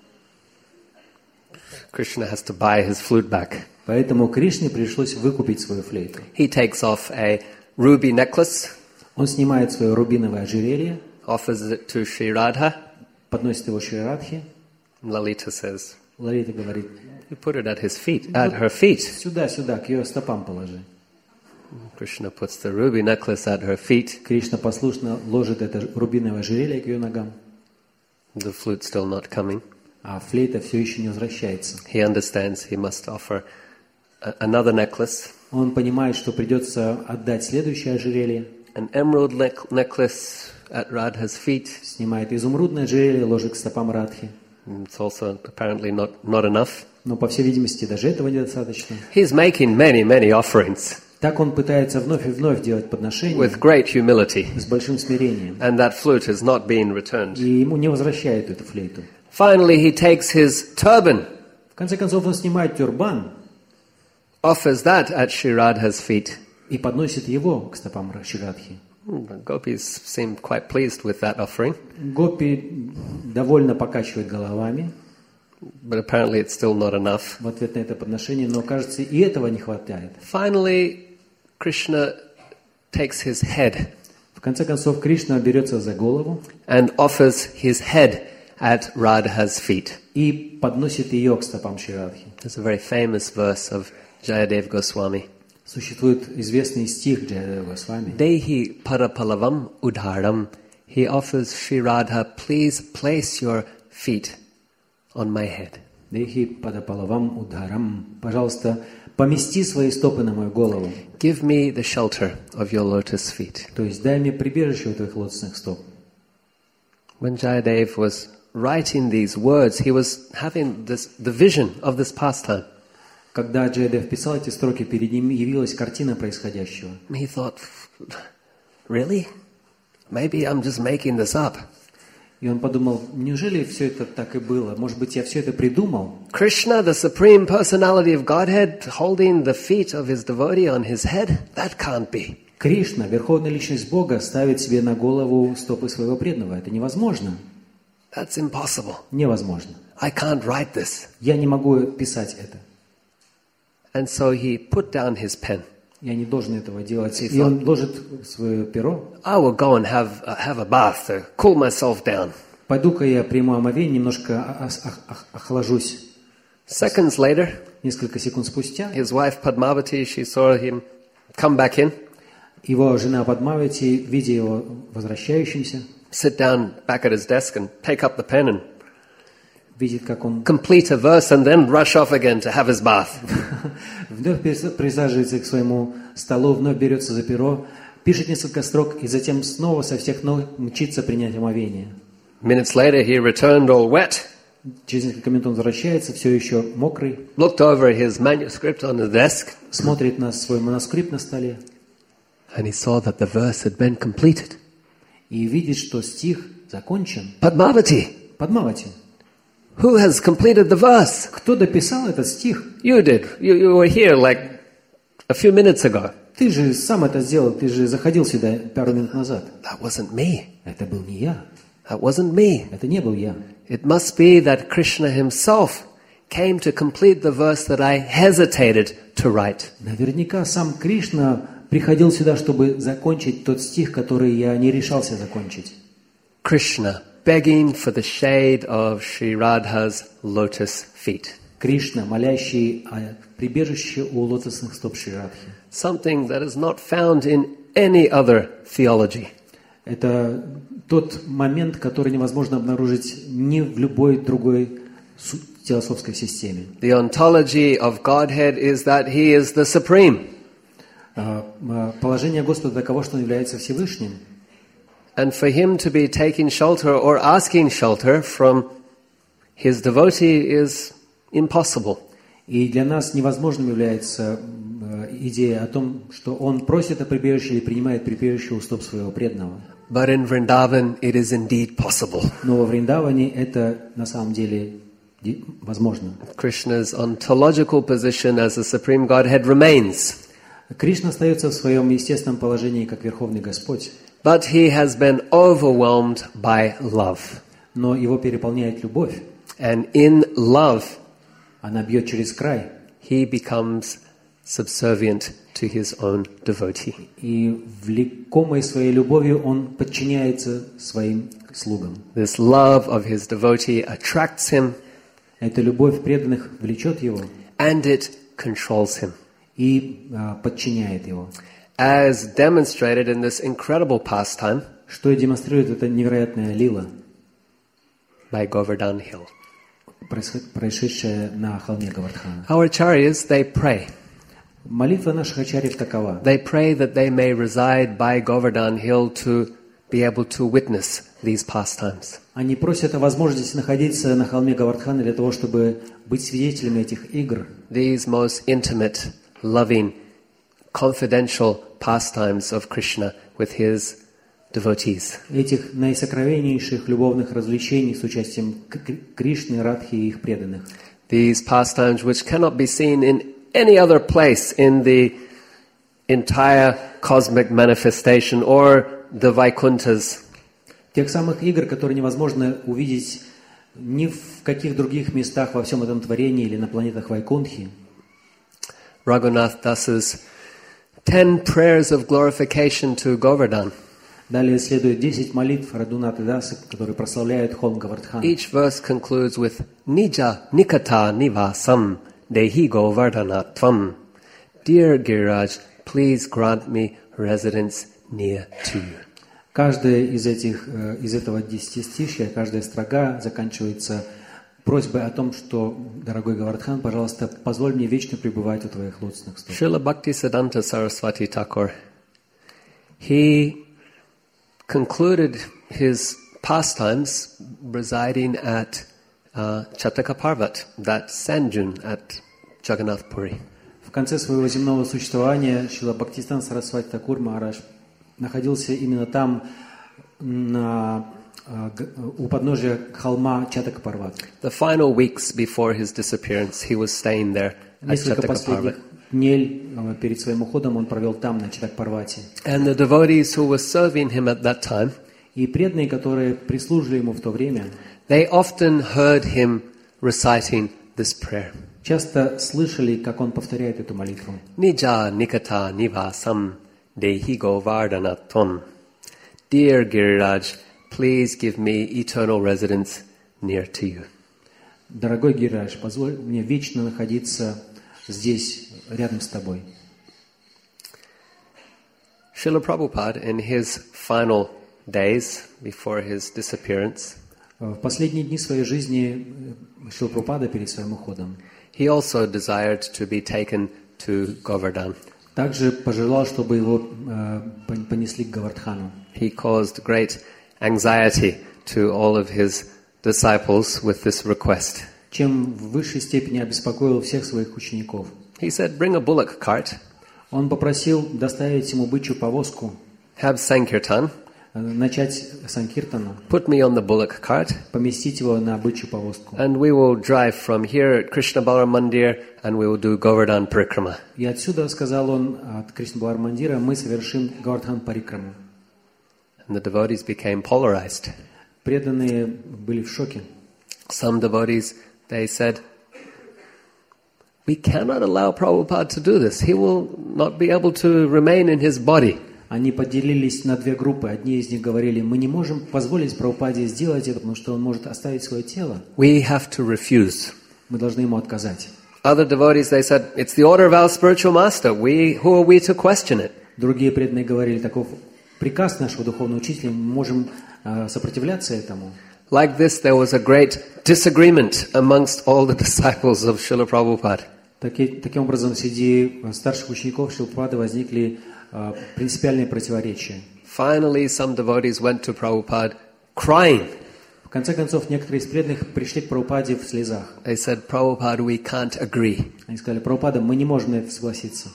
Krishna has to buy his flute back. Поэтому Кришне пришлось выкупить свою флейту. He takes off a ruby necklace, Он снимает свое рубиновое ожерелье, offers it to Sri Radha. подносит его Шри-Радхе. Lalita says, Лолита говорит, you put it at her feet. сюда, к ее стопам положи. Krishna puts the ruby necklace at her feet. Кришна послушно ложит это рубиновое ожерелье к ее ногам, The flute still not coming. а флейта все еще не возвращается. He understands he must offer another necklace, Он понимает, что придется отдать следующее ожерелье, an emerald necklace at Radha's feet. снимает изумрудное ожерелье, ложит к стопам Радхи. It's also apparently not enough. Но, по всей видимости, даже этого недостаточно. He's making many offerings Так он пытается вновь и вновь делать подношения with great humility, с большим смирением. and that flute is not being returned. И ему не возвращают эту флейту. Finally, he takes his turban, В конце концов, он снимает тюрбан offers that at Sri Radha's feet. и подносит его к стопам Шри-Радхи. The gopis seem quite pleased with that offering, Гопи довольно покачивает головами but apparently it's still not enough. в ответ на это подношение, но, кажется, и этого не хватает. Finally, Krishna takes his head В конце концов, Кришна берется за голову and offers his head at Radha's feet. и подносит ее к стопам Шри-Радхи. There's a very famous verse of Jayadev Goswami. Существует известный стих Джайадева Госвами. Dehi parapalavam udharam. He offers Sri Radha, please place your feet on my head. Дехи падапалавам удхарам. Пожалуйста, помести свои стопы на мою голову. Give me the shelter of your lotus feet. То есть дай мне прибежище у твоих лотосных стоп. When Jayadev was writing these words, he was having the vision of this pastime. Когда Джайадев писал эти строки, перед ним явилась картина происходящего. He thought, really? Maybe I'm just making this up. И он подумал, неужели все это так и было? Может быть, я все это придумал? Krishna, the supreme personality of Godhead, holding the feet of his devotee on his head? That can't be. Кришна, Верховная Личность Бога, ставит себе на голову стопы своего преданного. Это невозможно. That's impossible. Невозможно. I can't write this. Я не могу писать это. And so he put down his pen. Я не должен этого делать. И он ложит свое перо. I will go and have a bath to cool myself down. Пойду-ка я приму омовение, немножко охлажусь. Seconds later, Несколько секунд спустя his wife Padmavati, she saw him come back in, его жена Падмавати, видя его возвращающимся, sit down back at his desk and take up the pen and видит, как он complete a verse and then rush off again to have his bath. вновь присаживается к своему столу, вновь берется за перо, пишет несколько строк и затем снова со всех ног мчится принять омовение. Minutes later, he returned all wet, Через несколько минут он возвращается, все еще мокрый, looked over his manuscript on the desk, смотрит на свой манускрипт на столе and he saw that the verse had been completed. и видит, что стих закончен. Padmavati, Падмавати, who has completed the verse? кто дописал этот стих? You did. You were here like a few minutes ago. Ты же сам это сделал, ты же заходил сюда пару минут назад. That wasn't me. Это был не я, That wasn't me. это не был я. It must be that Krishna himself came to complete the verse that I hesitated to write. Наверняка сам Кришна приходил сюда, чтобы закончить тот стих, который я не решался закончить. Krishna begging for the shade of Sri Radha's lotus feet. Кришна, молящий о прибежище у лотосных стоп Шри-Радхи. Something that is not found in any other theology. Это тот момент, который невозможно обнаружить ни в любой другой теософской системе. The ontology of Godhead is that He is the supreme. Положение Господа таково, что Он является Всевышним. And for him to be taking shelter or asking shelter from his devotee is impossible. И для нас невозможным является идея о том, что Он просит о прибежище или принимает прибежище у стоп своего преданного. But in Vrindavan it is indeed possible. Но во Вриндаване это на самом деле возможно. Krishna's ontological position as the Supreme Godhead remains. Кришна остается в своем естественном положении как Верховный Господь. But he has been overwhelmed by love. Но его переполняет любовь. And in love, Она бьет через край. he becomes subservient to his own devotee. И влекомый своей любовью он подчиняется своим слугам. This love of his devotee attracts him, Эта любовь преданных влечет его and it controls him, и подчиняет его. as demonstrated in this incredible pastime Что и демонстрирует эта невероятная лила, by Govardhan Hill. происшедшая на холме Говардхана. Our acharyas, they pray. Молитва наших ачарьев такова. They pray that they may reside by Govardhan Hill to be able to witness these pastimes. Они prосят о возможности находиться на холме Говардхана для того, чтобы быть свидетелями этих игр, These most intimate, loving, confidential pastimes of Krishna with his devotees. этих наисокровеннейших любовных развлечений с участием Кришны, Радхи и их преданных. These pastimes which cannot be seen in any other place in the entire cosmic manifestation or the Vaikunthas. Тех самых игр, которые невозможно увидеть ни в каких других местах во всем этом творении или на планетах Вайкунтхи. Raghunath Das's 10 prayers of glorification to Govardhan. Далее следует 10 молитв Радунаты Даса, которые прославляют холм Говардхан. Each verse concludes with Nija Nikata Nivasam Dehi Govardhanatvam. Dear Giriraj, please grant me residence near to you. Каждая из этого 10-стишья, каждая строка заканчивается просьбой о том, что, дорогой Говардхан, пожалуйста, позволь мне вечно пребывать у твоих лотосных стоп. Srila Bhaktisiddhanta Saraswati Thakur, he concluded his pastimes residing at Chataka Parvat, that sand dune at Jagannath Puri. В конце своего земного существования Шрила Бхактисиданта Сарасвати Такур Махарадж находился именно там, у подножия холма Чатака Парват. The final weeks before his disappearance, he was staying there at Несколько Chataka последних Parvat. дней перед своим уходом он провел там, на Чатак Парвате. And the devotees who were serving him at that time, И преданные, которые прислужили ему в то время, they often heard him reciting this prayer. часто слышали, как он повторяет эту молитву. Nija Nikata Nivasam Dehi Govardhanatvam. Dear Giriraj, please give me eternal residence near to you. Дорогой Гиriraj, позволь мне вечно находиться здесь, рядом с тобой. Srila Prabhupada, in his final days before his disappearance, В последние дни своей жизни Шрила Прабхупада перед своим уходом he also desired to be taken to Govardhan. также пожелал, чтобы его понесли к Говардхану. He caused great anxiety to all of his disciples with this request. Чем в высшей степени обеспокоил всех своих учеников. He said, bring a bullock cart, Он попросил доставить ему бычью повозку, have Sankirtan, начать санкиртану, put me on the bullock cart, поместить его на бычью повозку. and we will drive from here at Krishna Balaram Mandir and we will do Govardhan Parikrama. И отсюда, сказал он, от Кришна-Балар Мандира мы совершим Говардхан Парикраму. And the devotees became polarized. Преданные были в шоке. Some devotees, they said, we cannot allow Prabhupada to do this. He will not be able to remain in his body. Они поделились на две группы. Одни из них говорили, мы не можем позволить Прабхупаде сделать это, потому что он может оставить свое тело. We have to refuse. Мы должны ему отказать. Other devotees, they said, it's the order of our spiritual master. Who are we to question it? Другие преданные говорили, таков приказ нашего духовного учителя, мы можем сопротивляться этому. Like this, there was a great disagreement amongst all the disciples of Srila Prabhupada. Таким образом, среди старших учеников Шилпрапады возникли принципиальные противоречия. Finally, some devotees went to Prabhupada crying. В конце концов, некоторые из преданных пришли к Прабхупаде в слезах. They said, Prabhupada, we can't agree. Они сказали: Прабхупада, мы не можем на это согласиться.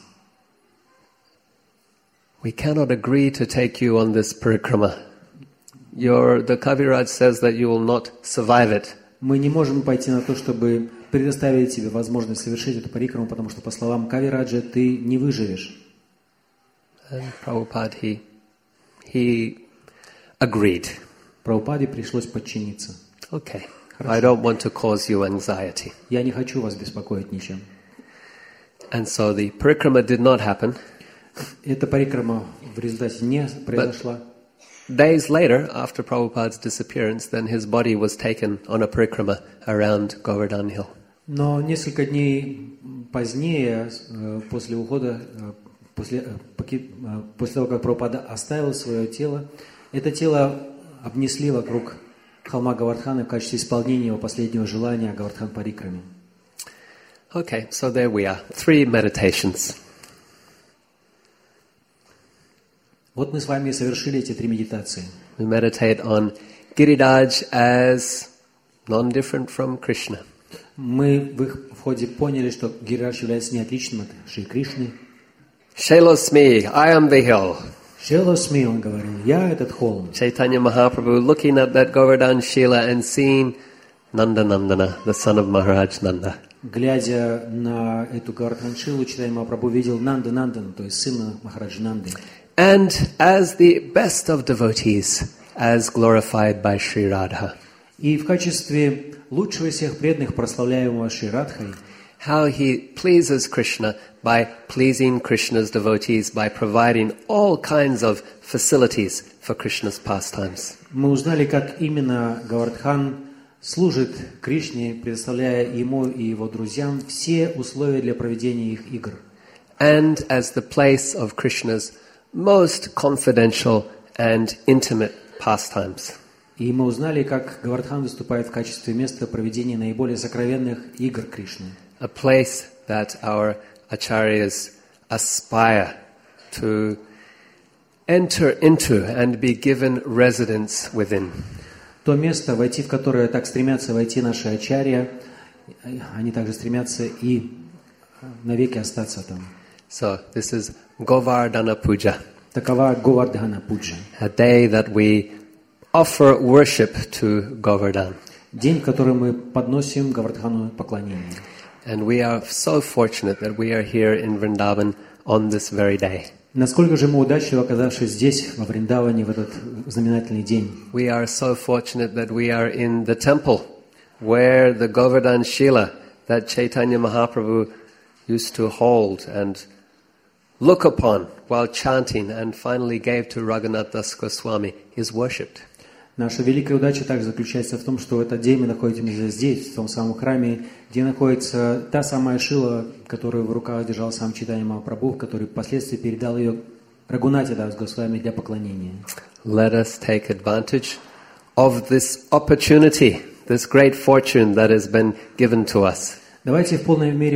We cannot agree to take you on this parikrama. The Kaviraj says that you will not survive it. Мы не можем пойти на то, чтобы предоставить тебе возможность совершить эту парикраму, потому что, по словам Кавираджа, ты не выживешь. And Prabhupada, he agreed. Прабхупаде пришлось подчиниться. Okay. I don't want to cause you anxiety. Я не хочу вас беспокоить ничем. And so the parikrama did not happen. Эта парикрама в результате не произошла. Days later, after Prabhupada's disappearance, then his body was taken on a parikrama around Govardhan Hill. Но несколько дней позднее, после ухода, после того, как Прабхупада оставил свое тело, это тело обнесли вокруг холма Говардхана в качестве исполнения его последнего желания Говардхан парикраме. Okay, so there we are. 3 meditations. Вот мы с вами совершили эти 3 медитации. We meditate on Giriraj as non-different from Krishna. Мы в их ходе поняли, что Гирирадж является неотличным от Шри Кришны. Shailosmi, I am the hill. Шелосми, он говорил, я этот холм. Chaitanya Mahaprabhu looking at that Govardhan Shila and seeing Nanda Nandana, the son of Maharaj Nanda. Глядя на эту Говардхан Шилу, Чайтанья Махапрабху видел Нанда Нандана, то есть сына Махараджа Нанды. And as the best of devotees, as glorified by Sri Radha. И в качестве лучшего из всех преданных, прославляемого Шри Радхой, how he pleases Krishna by pleasing Krishna's devotees, by providing all kinds of facilities for Krishna's pastimes. Мы узнали, как именно Говардхан служит Кришне, предоставляя ему и его друзьям все условия для проведения их игр. And as the place of Krishna's most confidential and intimate pastimes. И мы узнали, как Говардхан выступает в качестве места проведения наиболее сокровенных игр Кришны. A place that our acharyas aspire to enter into and be given residence within. То место, войти в которое так стремятся войти наши ачарья, они также стремятся и навеки остаться там. So this is Govardhana Puja. Такова Говардхана Пуджа. A day that we offer worship to Govardhan. День, в который мы подносим Говардхану поклонение. And we are so fortunate that we are here in Vrindavan on this very day. Насколько же мы удачливы, оказавшись здесь, во Вриндаване, в этот знаменательный день. We are so fortunate that we are in the temple where the Govardhan Shila that Chaitanya Mahaprabhu used to hold and look upon while chanting and finally gave to Raghunath Das Goswami is worshipped. Наша великая удача также заключается в том, что в этот день мы находимся здесь, в том самом храме, где находится та самая Шила, которую в руках держал сам Чайтанья Махапрабху, который впоследствии передал ее Рагунате Дас Госвами для поклонения. Let us take advantage of this opportunity, this great fortune that has been given to us. Давайте в полной мере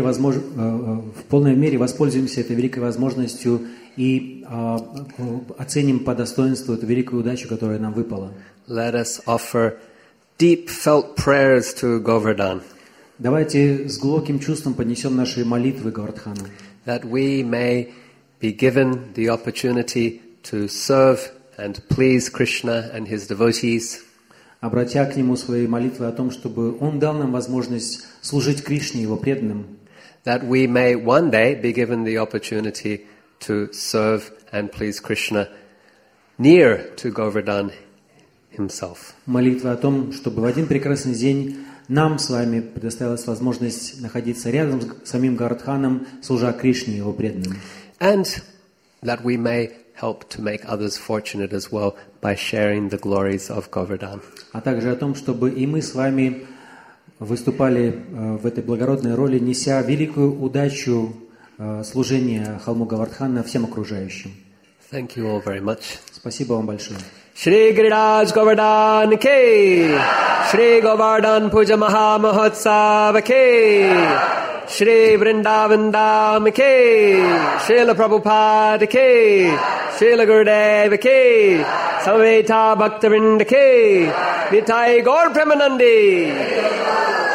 воспользуемся этой великой возможностью и оценим по достоинству эту великую удачу, которая нам выпала. Let us offer deep felt prayers to Govardhan. Давайте с глубоким чувством поднесем наши молитвы Говардхану. That we may be given the opportunity to serve and please Krishna and his devotees. Обратя к нему свои молитвы о том, чтобы он дал нам возможность служить Кришне, его преданным. That we may one day be given the opportunity to serve and please Krishna near to Govardhan himself. Молитва о том, чтобы в один прекрасный день нам с вами предоставилась возможность находиться рядом с самим Говардханом, служа Кришне, его преданным. And that we may help to make others fortunate as well by sharing the glories of Govardhan. А также о том, чтобы и мы с вами выступали в этой благородной роли, неся великую удачу служения холму Говардхана всем окружающим. Thank you all very much. Спасибо вам большое. Shri Giriraj Govardhan Ki, Shri Govardhan Puja Maha Mahotsav Ki. Shri Vrindavan Dham Ki, Srila Prabhupada Ki, Srila Gurudev Ki, Samveta Bhaktivinoda Ki, Nitai Gaur Premanandi.